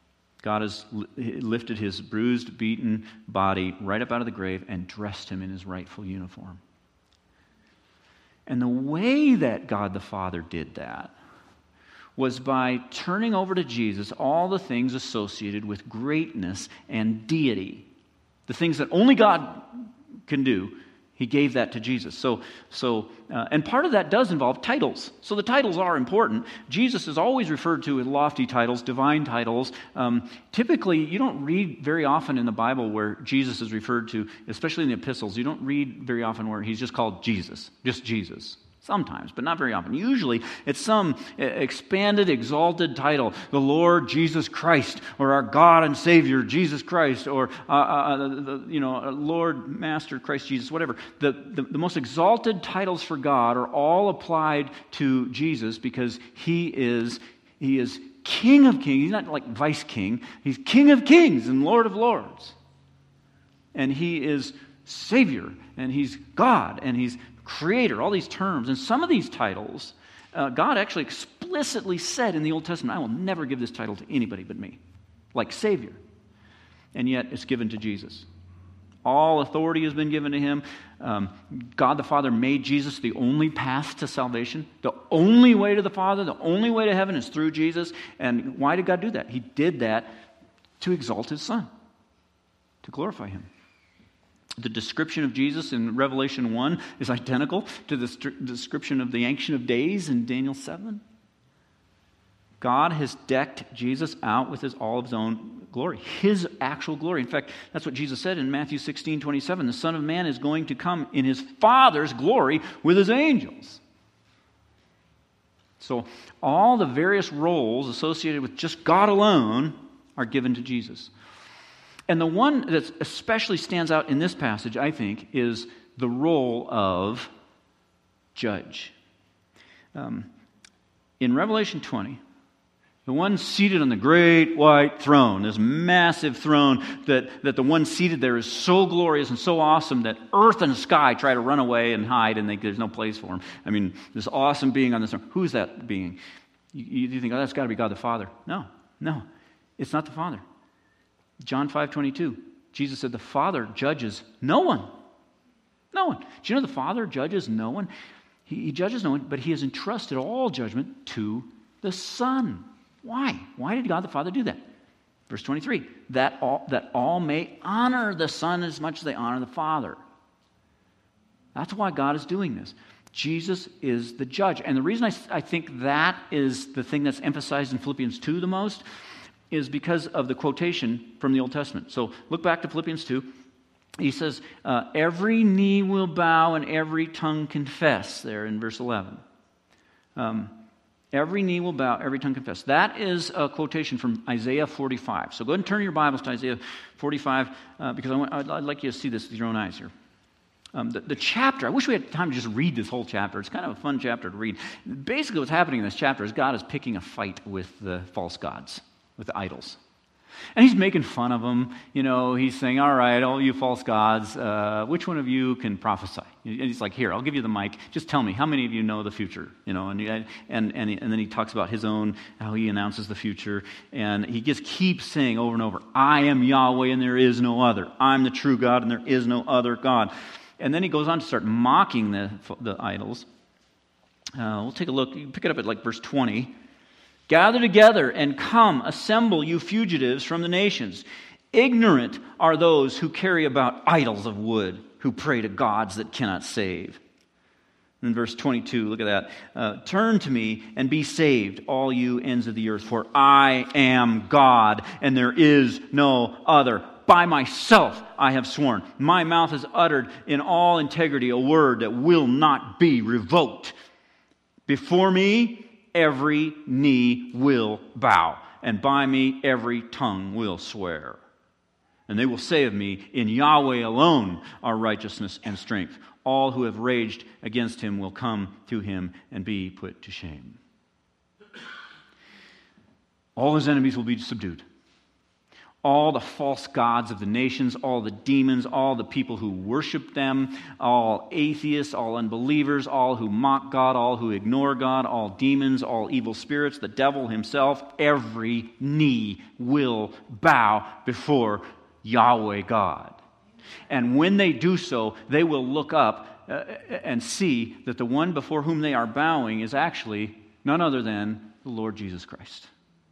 God has lifted his bruised, beaten body right up out of the grave and dressed him in his rightful uniform. And the way that God the Father did that was by turning over to Jesus all the things associated with greatness and deity. The things that only God can do, he gave that to Jesus. So, so uh, and part of that does involve titles. So the titles are important. Jesus is always referred to with lofty titles, divine titles. Um, typically, you don't read very often in the Bible where Jesus is referred to, especially in the epistles, you don't read very often where he's just called Jesus, just Jesus. Sometimes, but not very often. Usually, it's some expanded, exalted title, the Lord Jesus Christ, or our God and Savior Jesus Christ, or uh, uh, the, you know, Lord Master Christ Jesus, whatever. The, the the most exalted titles for God are all applied to Jesus because he is he is King of Kings. He's not like Vice King. He's King of Kings and Lord of Lords, and he is Savior, and he's God, and he's Creator, all these terms. And some of these titles, uh, God actually explicitly said in the Old Testament, I will never give this title to anybody but me, like Savior. And yet it's given to Jesus. All authority has been given to him. Um, God the Father made Jesus the only path to salvation. The only way to the Father, the only way to heaven is through Jesus. And why did God do that? He did that to exalt his Son, to glorify him. The description of Jesus in Revelation one is identical to the st- description of the Ancient of Days in Daniel seven. God has decked Jesus out with his, all of his own glory, his actual glory. In fact, that's what Jesus said in Matthew sixteen twenty-seven. The Son of Man is going to come in his Father's glory with his angels. So all the various roles associated with just God alone are given to Jesus. And the one that especially stands out in this passage, I think, is the role of judge. Um, in Revelation twenty, the one seated on the great white throne, this massive throne that, that the one seated there is so glorious and so awesome that earth and sky try to run away and hide and they, there's no place for him. I mean, this awesome being on this throne. Who's that being? You, you think, oh, that's got to be God the Father. No, no, it's not the Father. John five twenty-two, Jesus said, the Father judges no one. No one. Do you know the Father judges no one? He, he judges no one, but he has entrusted all judgment to the Son. Why? Why did God the Father do that? Verse twenty-three, that all, that all may honor the Son as much as they honor the Father. That's why God is doing this. Jesus is the judge. And the reason I, I think that is the thing that's emphasized in Philippians two the most is because of the quotation from the Old Testament. So look back to Philippians two. He says, uh, every knee will bow and every tongue confess, there in verse eleven. Um, every knee will bow, every tongue confess. That is a quotation from Isaiah forty-five. So go ahead and turn your Bibles to Isaiah forty-five, uh, because I want, I'd, I'd like you to see this with your own eyes here. Um, the, the chapter, I wish we had time to just read this whole chapter. It's kind of a fun chapter to read. Basically what's happening in this chapter is God is picking a fight with the false gods, with the idols. And he's making fun of them. You know, he's saying, all right, all you false gods, uh, which one of you can prophesy? And he's like, here, I'll give you the mic. Just tell me, how many of you know the future? You know, and and and, and then he talks about his own, how he announces the future. And he just keeps saying over and over, I am Yahweh and there is no other. I'm the true God and there is no other God. And then he goes on to start mocking the, the idols. Uh, we'll take a look. You pick it up at like verse twenty. Gather together and come, assemble, you fugitives from the nations. Ignorant are those who carry about idols of wood, who pray to gods that cannot save. In verse twenty-two, look at that. Uh, Turn to me and be saved, all you ends of the earth, for I am God, and there is no other. By myself I have sworn. My mouth has uttered in all integrity a word that will not be revoked. Before me, every knee will bow, and by me every tongue will swear. And they will say of me, in Yahweh alone are righteousness and strength. All who have raged against him will come to him and be put to shame. All his enemies will be subdued. all the false gods of the nations, all the demons, all the people who worship them, all atheists, all unbelievers, all who mock God, all who ignore God, all demons, all evil spirits, the devil himself, every knee will bow before Yahweh God. And when they do so, they will look up uh, and see that the one before whom they are bowing is actually none other than the Lord Jesus Christ.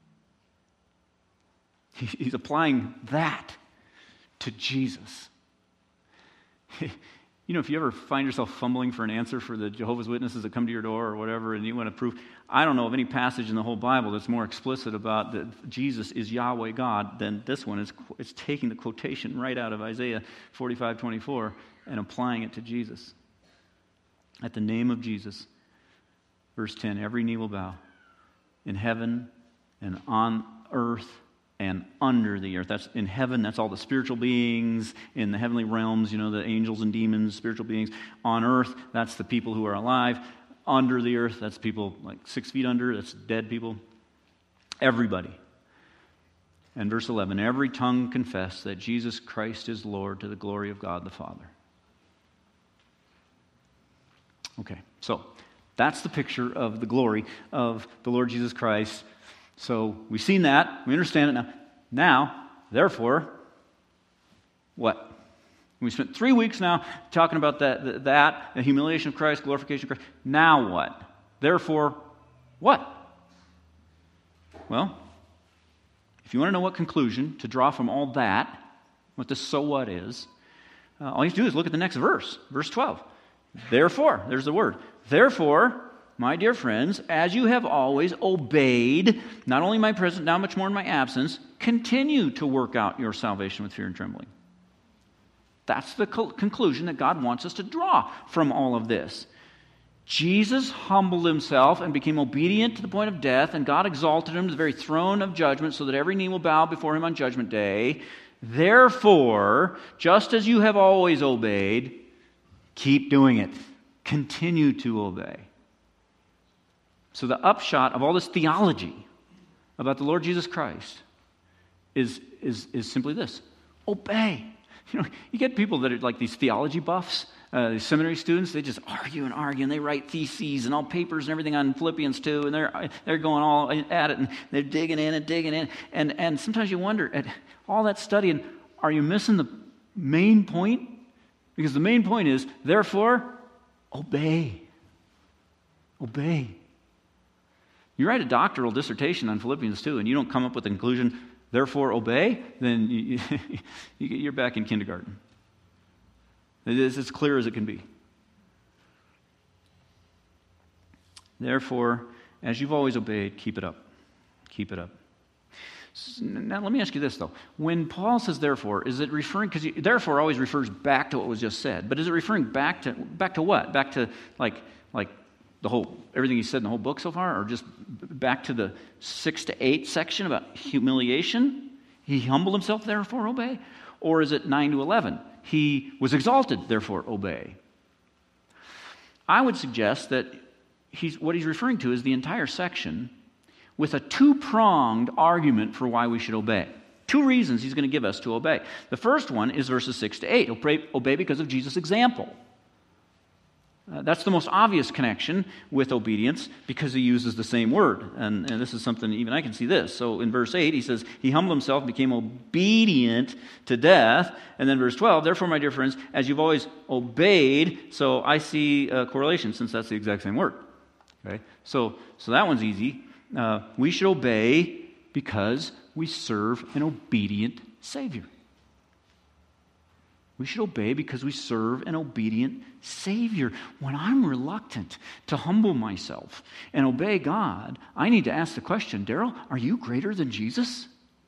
He's applying that to Jesus. You know, if you ever find yourself fumbling for an answer for the Jehovah's Witnesses that come to your door or whatever, and you want to prove, I don't know of any passage in the whole Bible that's more explicit about that Jesus is Yahweh God than this one. It's, it's taking the quotation right out of Isaiah forty-five twenty-four and applying it to Jesus. At the name of Jesus, verse ten, every knee will bow in heaven and on earth and under the earth. That's in heaven, that's all the spiritual beings in the heavenly realms, you know, the angels and demons, spiritual beings. On earth, that's the people who are alive. Under the earth, that's people like six feet under, that's dead people. Everybody. And verse eleven, every tongue confess that Jesus Christ is Lord to the glory of God the Father. Okay, so that's the picture of the glory of the Lord Jesus Christ. So we've seen that. We understand it now. Now, therefore, what? We spent three weeks now talking about that, that, the humiliation of Christ, glorification of Christ. Now what? Therefore, what? Well, if you want to know what conclusion to draw from all that, what the so what is, uh, all you have to do is look at the next verse, verse twelve. Therefore, there's the word. Therefore, my dear friends, as you have always obeyed, not only my presence, now much more in my absence, continue to work out your salvation with fear and trembling. That's the co- conclusion that God wants us to draw from all of this. Jesus humbled himself and became obedient to the point of death, and God exalted him to the very throne of judgment so that every knee will bow before him on judgment day. Therefore, just as you have always obeyed, keep doing it. Continue to obey. So the upshot of all this theology about the Lord Jesus Christ is, is, is simply this. Obey. You know, you get people that are like these theology buffs, uh, these seminary students, they just argue and argue, and they write theses and all papers and everything on Philippians two, and they're they're going all at it, and they're digging in and digging in. And, and sometimes you wonder, at all that studying, are you missing the main point? Because the main point is, therefore, obey. Obey. You write a doctoral dissertation on Philippians two, and you don't come up with the conclusion, therefore obey, then you, you, you're back in kindergarten. It is as clear as it can be. Therefore, as you've always obeyed, keep it up. Keep it up. Now, let me ask you this, though. When Paul says therefore, is it referring, because therefore always refers back to what was just said, but is it referring back to back to what? Back to, like, like the whole, everything he said in the whole book so far, or just back to the six to eight section about humiliation? He humbled himself, therefore obey? Or is it nine to eleven? He was exalted, therefore obey. I would suggest that he's, what he's referring to is the entire section with a two-pronged argument for why we should obey. Two reasons he's going to give us to obey. The first one is verses six to eight. Obey, obey because of Jesus' example. Uh, that's the most obvious connection with obedience because he uses the same word. And, and this is something even I can see this. So in verse eight, he says, he humbled himself and became obedient to death. And then verse twelve, therefore, my dear friends, as you've always obeyed. So I see a correlation since that's the exact same word. Okay? So, so that one's easy. Uh, we should obey because we serve an obedient Savior. We should obey because we serve an obedient Savior. When I'm reluctant to humble myself and obey God, I need to ask the question, Daryl, are you greater than Jesus?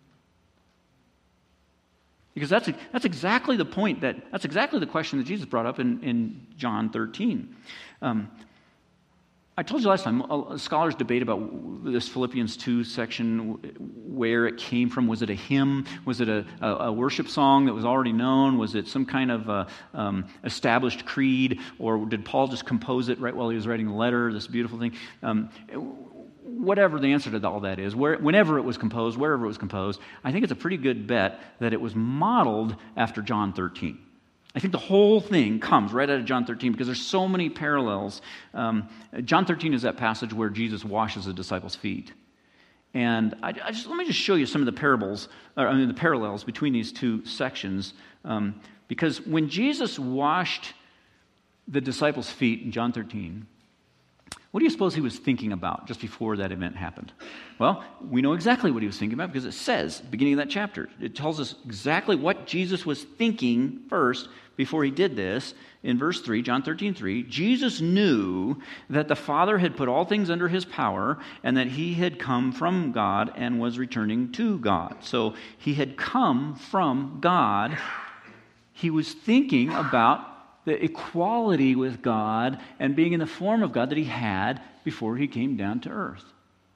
Because that's that's exactly the point that that's exactly the question that Jesus brought up in, in John thirteen. Um, I told you last time, uh, scholars debate about this Philippians two section, where it came from. Was it a hymn? Was it a, a, a worship song that was already known? Was it some kind of uh, um, established creed? Or did Paul just compose it right while he was writing the letter, this beautiful thing? Um, whatever the answer to all that is, where, whenever it was composed, wherever it was composed, I think it's a pretty good bet that it was modeled after John thirteen. I think the whole thing comes right out of John thirteen because there's so many parallels. Um, John thirteen is that passage where Jesus washes the disciples' feet. And I, I just, let me just show you some of the parables, or I mean the parallels between these two sections. Um, because when Jesus washed the disciples' feet in John thirteen, what do you suppose he was thinking about just before that event happened? Well, we know exactly what he was thinking about because it says, beginning of that chapter, it tells us exactly what Jesus was thinking first before he did this. In verse three, John thirteen three, Jesus knew that the Father had put all things under his power and that he had come from God and was returning to God. So he had come from God. He was thinking about the equality with God and being in the form of God that he had before he came down to earth.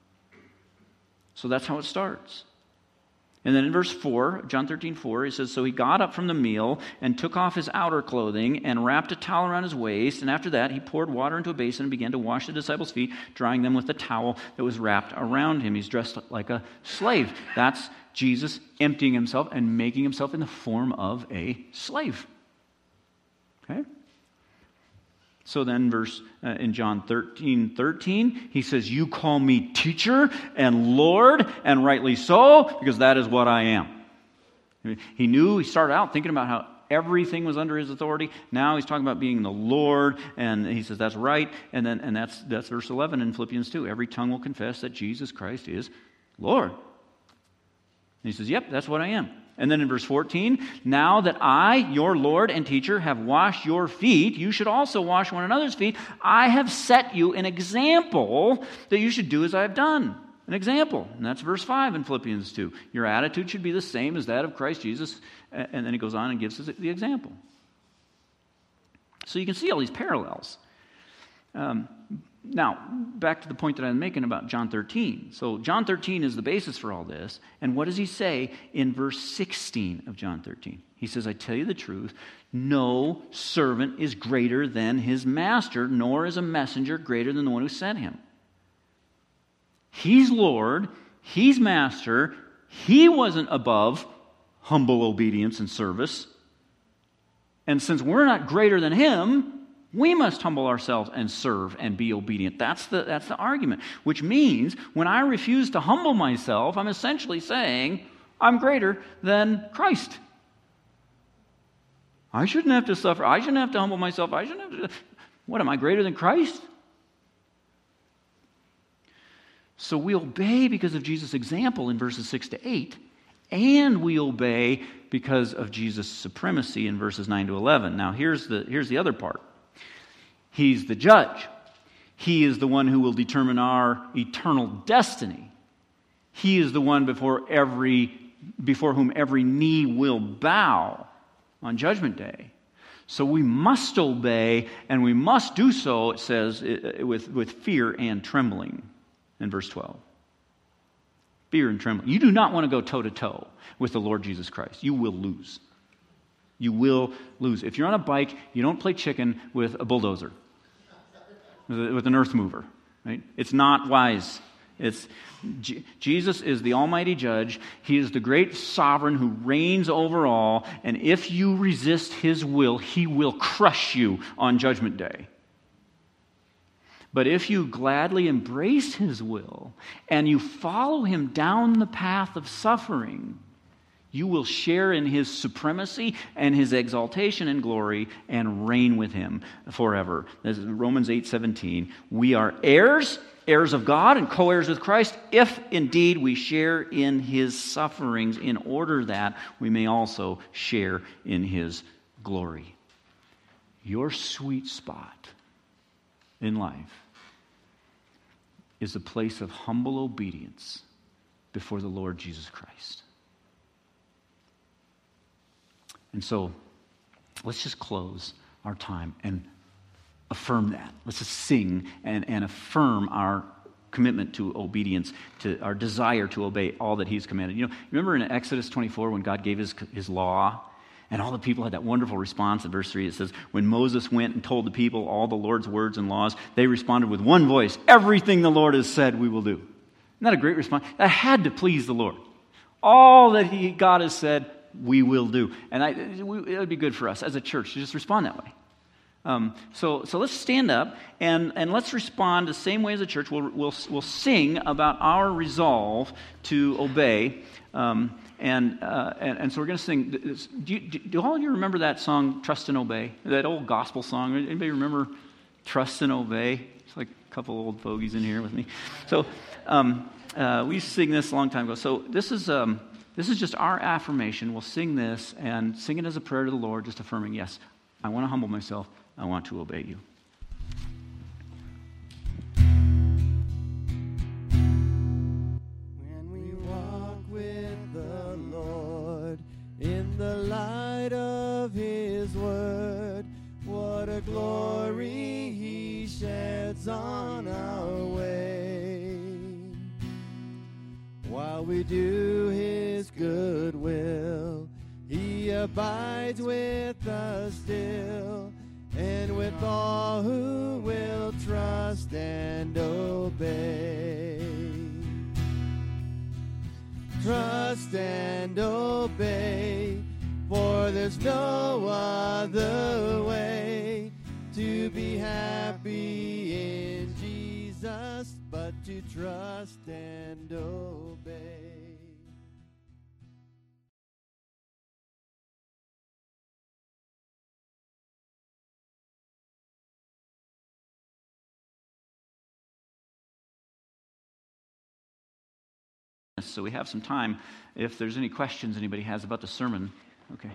So that's how it starts. And then in verse four, John thirteen four, it says, so he got up from the meal and took off his outer clothing and wrapped a towel around his waist. And after that, he poured water into a basin and began to wash the disciples' feet, drying them with the towel that was wrapped around him. He's dressed like a slave. That's Jesus emptying himself and making himself in the form of a slave. Okay? So then verse uh, in John thirteen thirteen, he says, you call me teacher and Lord, and rightly so, because that is what I am. He knew, he started out thinking about how everything was under his authority. Now he's talking about being the Lord, and he says that's right. And then and that's that's verse eleven in Philippians two. Every tongue will confess that Jesus Christ is Lord. And he says, yep, that's what I am. And then in verse fourteen, now that I, your Lord and teacher, have washed your feet, you should also wash one another's feet. I have set you an example that you should do as I have done. An example. And that's verse five in Philippians two. Your attitude should be the same as that of Christ Jesus. And then he goes on and gives us the example. So you can see all these parallels. Um, Now, back to the point that I'm making about John thirteen. So John thirteen is the basis for all this. And what does he say in verse sixteen of John thirteen? He says, I tell you the truth, no servant is greater than his master, nor is a messenger greater than the one who sent him. He's Lord, he's master, he wasn't above humble obedience and service. And since we're not greater than him, we must humble ourselves and serve and be obedient. That's the, that's the argument. Which means when I refuse to humble myself, I'm essentially saying I'm greater than Christ. I shouldn't have to suffer. I shouldn't have to humble myself. I shouldn't have to. What, am I greater than Christ? So we obey because of Jesus' example in verses six to eight, and we obey because of Jesus' supremacy in verses nine to eleven. Now here's the, here's the other part. He's the judge. He is the one who will determine our eternal destiny. He is the one before every before whom every knee will bow on Judgment Day. So we must obey, and we must do so, it says, with, with fear and trembling in verse twelve. Fear and trembling. You do not want to go toe-to-toe with the Lord Jesus Christ. You will lose. You will lose. If you're on a bike, you don't play chicken with a bulldozer, with an earth mover. Right? It's not wise. It's G- Jesus is the almighty judge. He is the great sovereign who reigns over all. And if you resist his will, he will crush you on Judgment Day. But if you gladly embrace his will and you follow him down the path of suffering, you will share in his supremacy and his exaltation and glory and reign with him forever. This is Romans eight seventeen. We are heirs, heirs of God and co-heirs with Christ, if indeed we share in his sufferings, in order that we may also share in his glory. Your sweet spot in life is a place of humble obedience before the Lord Jesus Christ. And so, let's just close our time and affirm that. Let's just sing and, and affirm our commitment to obedience, to our desire to obey all that he's commanded. You know, remember in Exodus twenty-four when God gave his, his law? And all the people had that wonderful response. In verse three it says, when Moses went and told the people all the Lord's words and laws, they responded with one voice, everything the Lord has said we will do. Isn't that a great response? That had to please the Lord. All that he, God has said, we will do. And I, it would be good for us as a church to just respond that way. Um, so, so let's stand up and, and let's respond the same way as a church. We'll, we'll, we'll sing about our resolve to obey. Um, and, uh, and and so we're going to sing. Do, you, do, do all of you remember that song, Trust and Obey? That old gospel song. Anybody remember Trust and Obey? It's like a couple old fogies in here with me. So um, uh, we used to sing this a long time ago. So this is... Um, This is just our affirmation. We'll sing this and sing it as a prayer to the Lord, just affirming, yes, I want to humble myself. I want to obey you. When we walk with the Lord in the light of His word, what a glory He sheds on our way. While we do His good will, He abides with us still, and with all who will trust and obey. Trust and obey, for there's no other way to be happy in Jesus but to trust and obey. So we have some time if there's any questions anybody has about the sermon. Okay.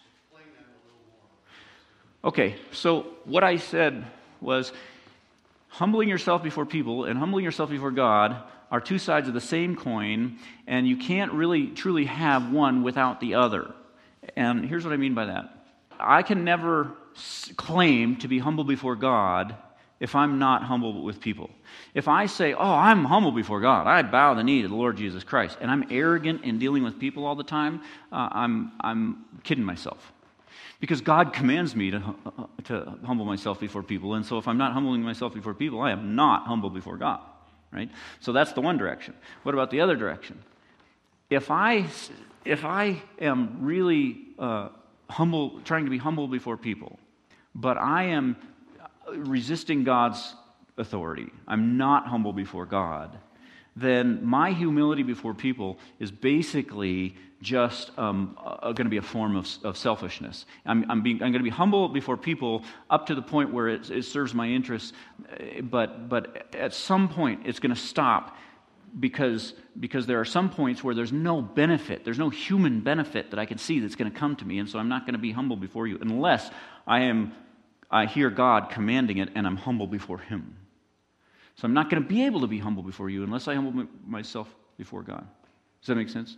Okay, so what I said was humbling yourself before people and humbling yourself before God are two sides of the same coin, and you can't really truly have one without the other. And here's what I mean by that. I can never claim to be humble before God if I'm not humble with people. If I say, oh, I'm humble before God, I bow the knee to the Lord Jesus Christ, and I'm arrogant in dealing with people all the time, uh, I'm, I'm kidding myself. Because God commands me to, uh, to humble myself before people, and so if I'm not humbling myself before people, I am not humble before God, right? So that's the one direction. What about the other direction? If I, if I am really uh, humble, trying to be humble before people, but I am resisting God's authority, I'm not humble before God, then my humility before people is basically just um, uh, going to be a form of, of selfishness. I'm, I'm, being, I'm going to be humble before people up to the point where it, it serves my interests, but but at some point it's going to stop because because there are some points where there's no benefit, there's no human benefit that I can see that's going to come to me, and so I'm not going to be humble before you unless I am I hear God commanding it and I'm humble before Him. So I'm not going to be able to be humble before you unless I humble myself before God. Does that make sense?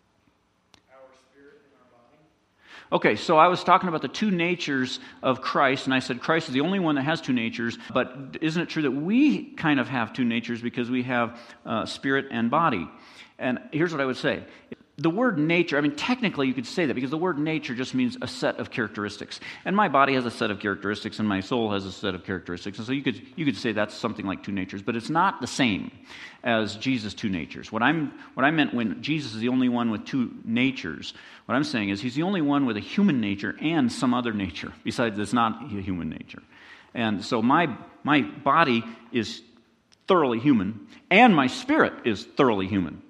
Our spirit and our body. Okay, so I was talking about the two natures of Christ, and I said Christ is the only one that has two natures, but isn't it true that we kind of have two natures because we have uh, spirit and body? And here's what I would say. The word nature, I mean, technically you could say that because the word nature just means a set of characteristics. And my body has a set of characteristics and my soul has a set of characteristics. And so you could you could say that's something like two natures, but it's not the same as Jesus' two natures. What I'm what I meant when Jesus is the only one with two natures, what I'm saying is He's the only one with a human nature and some other nature besides that's not a human nature. And so my my body is thoroughly human and my spirit is thoroughly human.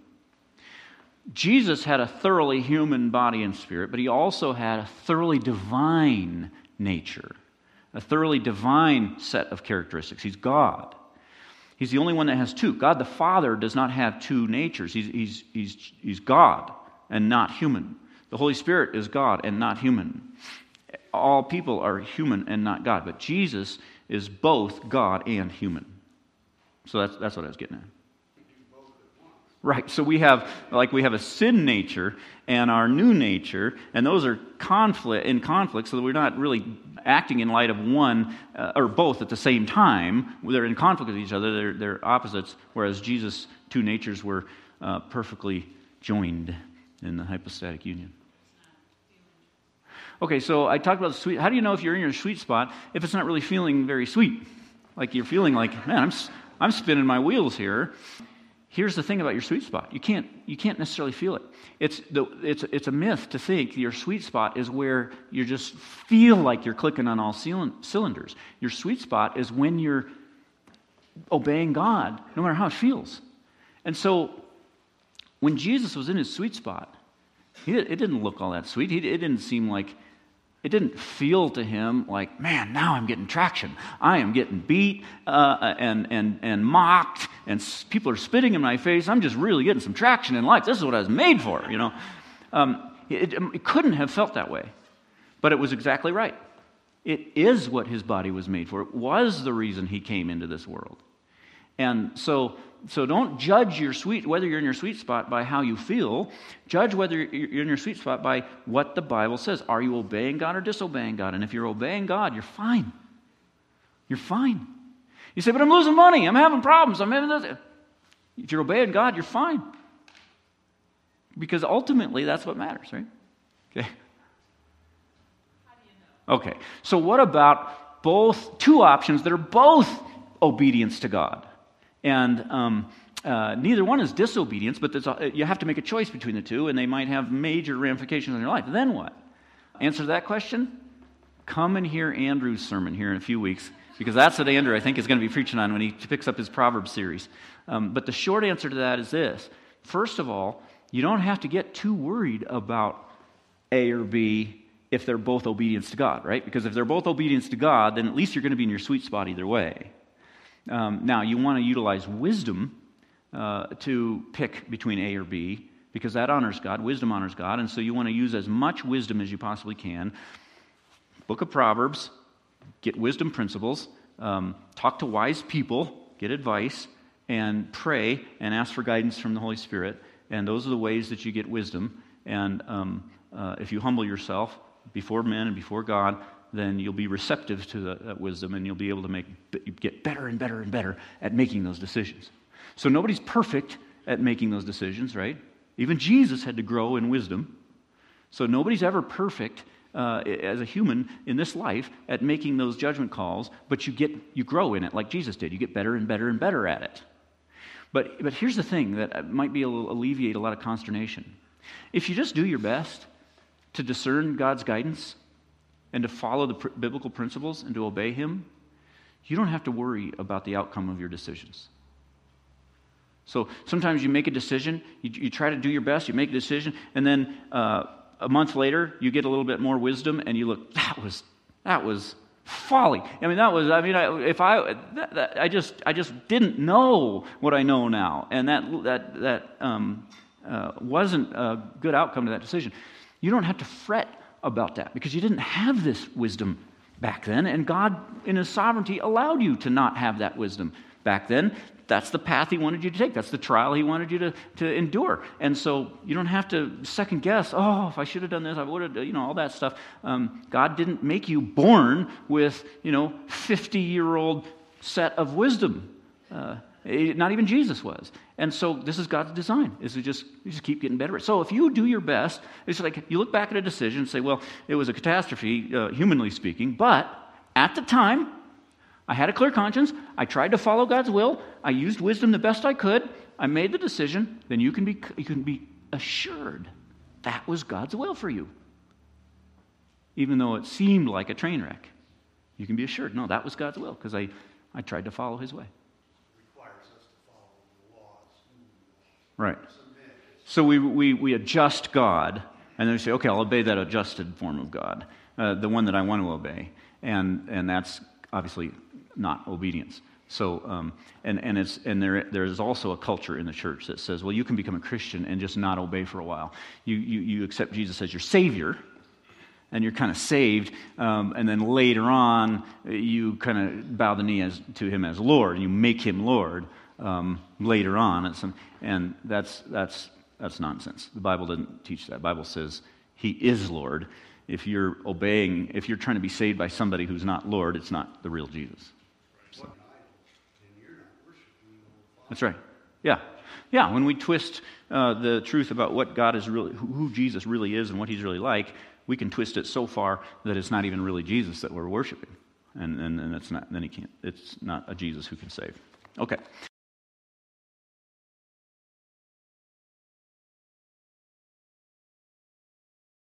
Jesus had a thoroughly human body and spirit, but He also had a thoroughly divine nature, a thoroughly divine set of characteristics. He's God. He's the only one that has two. God the Father does not have two natures. He's, he's, he's, he's God and not human. The Holy Spirit is God and not human. All people are human and not God, but Jesus is both God and human. So that's, that's what I was getting at. Right, so we have, like we have a sin nature and our new nature, and those are conflict in conflict, so that we're not really acting in light of one uh, or both at the same time. They're in conflict with each other, they're, they're opposites, whereas Jesus' two natures were uh, perfectly joined in the hypostatic union. Okay, so I talked about the sweet. How do you know if you're in your sweet spot if it's not really feeling very sweet? Like you're feeling like, man, I'm I'm spinning my wheels here. here's the thing about your sweet spot. You can't, you can't necessarily feel it. It's, the, it's, it's a myth to think your sweet spot is where you just feel like you're clicking on all cylinders. Your sweet spot is when you're obeying God, no matter how it feels. And so, when Jesus was in his sweet spot, he, it didn't look all that sweet. He, it didn't seem like, it didn't feel to him like, man, now I'm getting traction. I am getting beat uh, and, and, and mocked, and people are spitting in my face. I'm just really getting some traction in life. This is what I was made for, you know. Um, it, it couldn't have felt that way, but it was exactly right. It is what his body was made for. It was the reason he came into this world. And so, so don't judge your sweet, whether you're in your sweet spot by how you feel. Judge whether you're in your sweet spot by what the Bible says. Are you obeying God or disobeying God? And if you're obeying God, you're fine. You're fine. You say, but I'm losing money. I'm having problems. I'm having this. If you're obeying God, you're fine. Because ultimately, that's what matters, right? Okay. How do you know? Okay. So what about both, two options that are both obedience to God? And um, uh, neither one is disobedience, but a, you have to make a choice between the two, and they might have major ramifications in your life. Then what? Answer to that question? Come and hear Andrew's sermon here in a few weeks, because that's what Andrew, I think, is going to be preaching on when he picks up his Proverbs series. Um, but the short answer to that is this. First of all, you don't have to get too worried about A or B if they're both obedience to God, right? Because if they're both obedience to God, then at least you're going to be in your sweet spot either way. Um, now, you want to utilize wisdom uh, to pick between A or B, because that honors God. Wisdom honors God, and so you want to use as much wisdom as you possibly can. Book of Proverbs, get wisdom principles, um, talk to wise people, get advice, and pray and ask for guidance from the Holy Spirit. And those are the ways that you get wisdom. And um, uh, if you humble yourself before men and before God, then you'll be receptive to the, that wisdom, and you'll be able to make get better and better and better at making those decisions. So nobody's perfect at making those decisions, right? Even Jesus had to grow in wisdom. So nobody's ever perfect uh, as a human in this life at making those judgment calls, but you get you grow in it like Jesus did. You get better and better and better at it. But but here's the thing that might be a little, alleviate a lot of consternation. If you just do your best to discern God's guidance and to follow the pr- biblical principles and to obey Him, you don't have to worry about the outcome of your decisions. So sometimes you make a decision, you, you try to do your best, you make a decision, and then uh, a month later you get a little bit more wisdom, and you look, that was that was folly. I mean, that was. I mean, I, if I that, that, I just I just didn't know what I know now, and that that that um, uh, wasn't a good outcome to that decision. You don't have to fret about that, because you didn't have this wisdom back then, and God in His sovereignty allowed you to not have that wisdom back then. That's the path He wanted you to take. That's the trial He wanted you to, to endure. And so you don't have to second guess, oh, if I should have done this, I would have, you know, all that stuff. Um, God didn't make you born with, you know, fifty-year-old set of wisdom. Uh, Not even Jesus was. And so this is God's design, is to just, you just keep getting better. So if you do your best, it's like you look back at a decision and say, well, it was a catastrophe, uh, humanly speaking, but at the time, I had a clear conscience, I tried to follow God's will, I used wisdom the best I could, I made the decision, then you can be, you can be assured that was God's will for you. Even though it seemed like a train wreck, you can be assured, no, that was God's will, because I, I tried to follow His way. Right. So we, we, we adjust God, and then we say, okay, I'll obey that adjusted form of God, uh, the one that I want to obey. And and that's obviously not obedience. So, um, and, and, it's, and there there's also a culture in the church that says, well, you can become a Christian and just not obey for a while. You, you, you accept Jesus as your Savior, and you're kind of saved, um, and then later on, you kind of bow the knee as, to Him as Lord, and you make Him Lord. Um, later on, it's some, and that's that's that's nonsense. The Bible doesn't teach that. The Bible says He is Lord. If you're obeying, if you're trying to be saved by somebody who's not Lord, it's not the real Jesus. So. That's right. Yeah, yeah. When we twist uh, the truth about what God is really, who Jesus really is, and what He's really like, we can twist it so far that it's not even really Jesus that we're worshiping, and and, and it's not. Then He can't. It's not a Jesus who can save. Okay.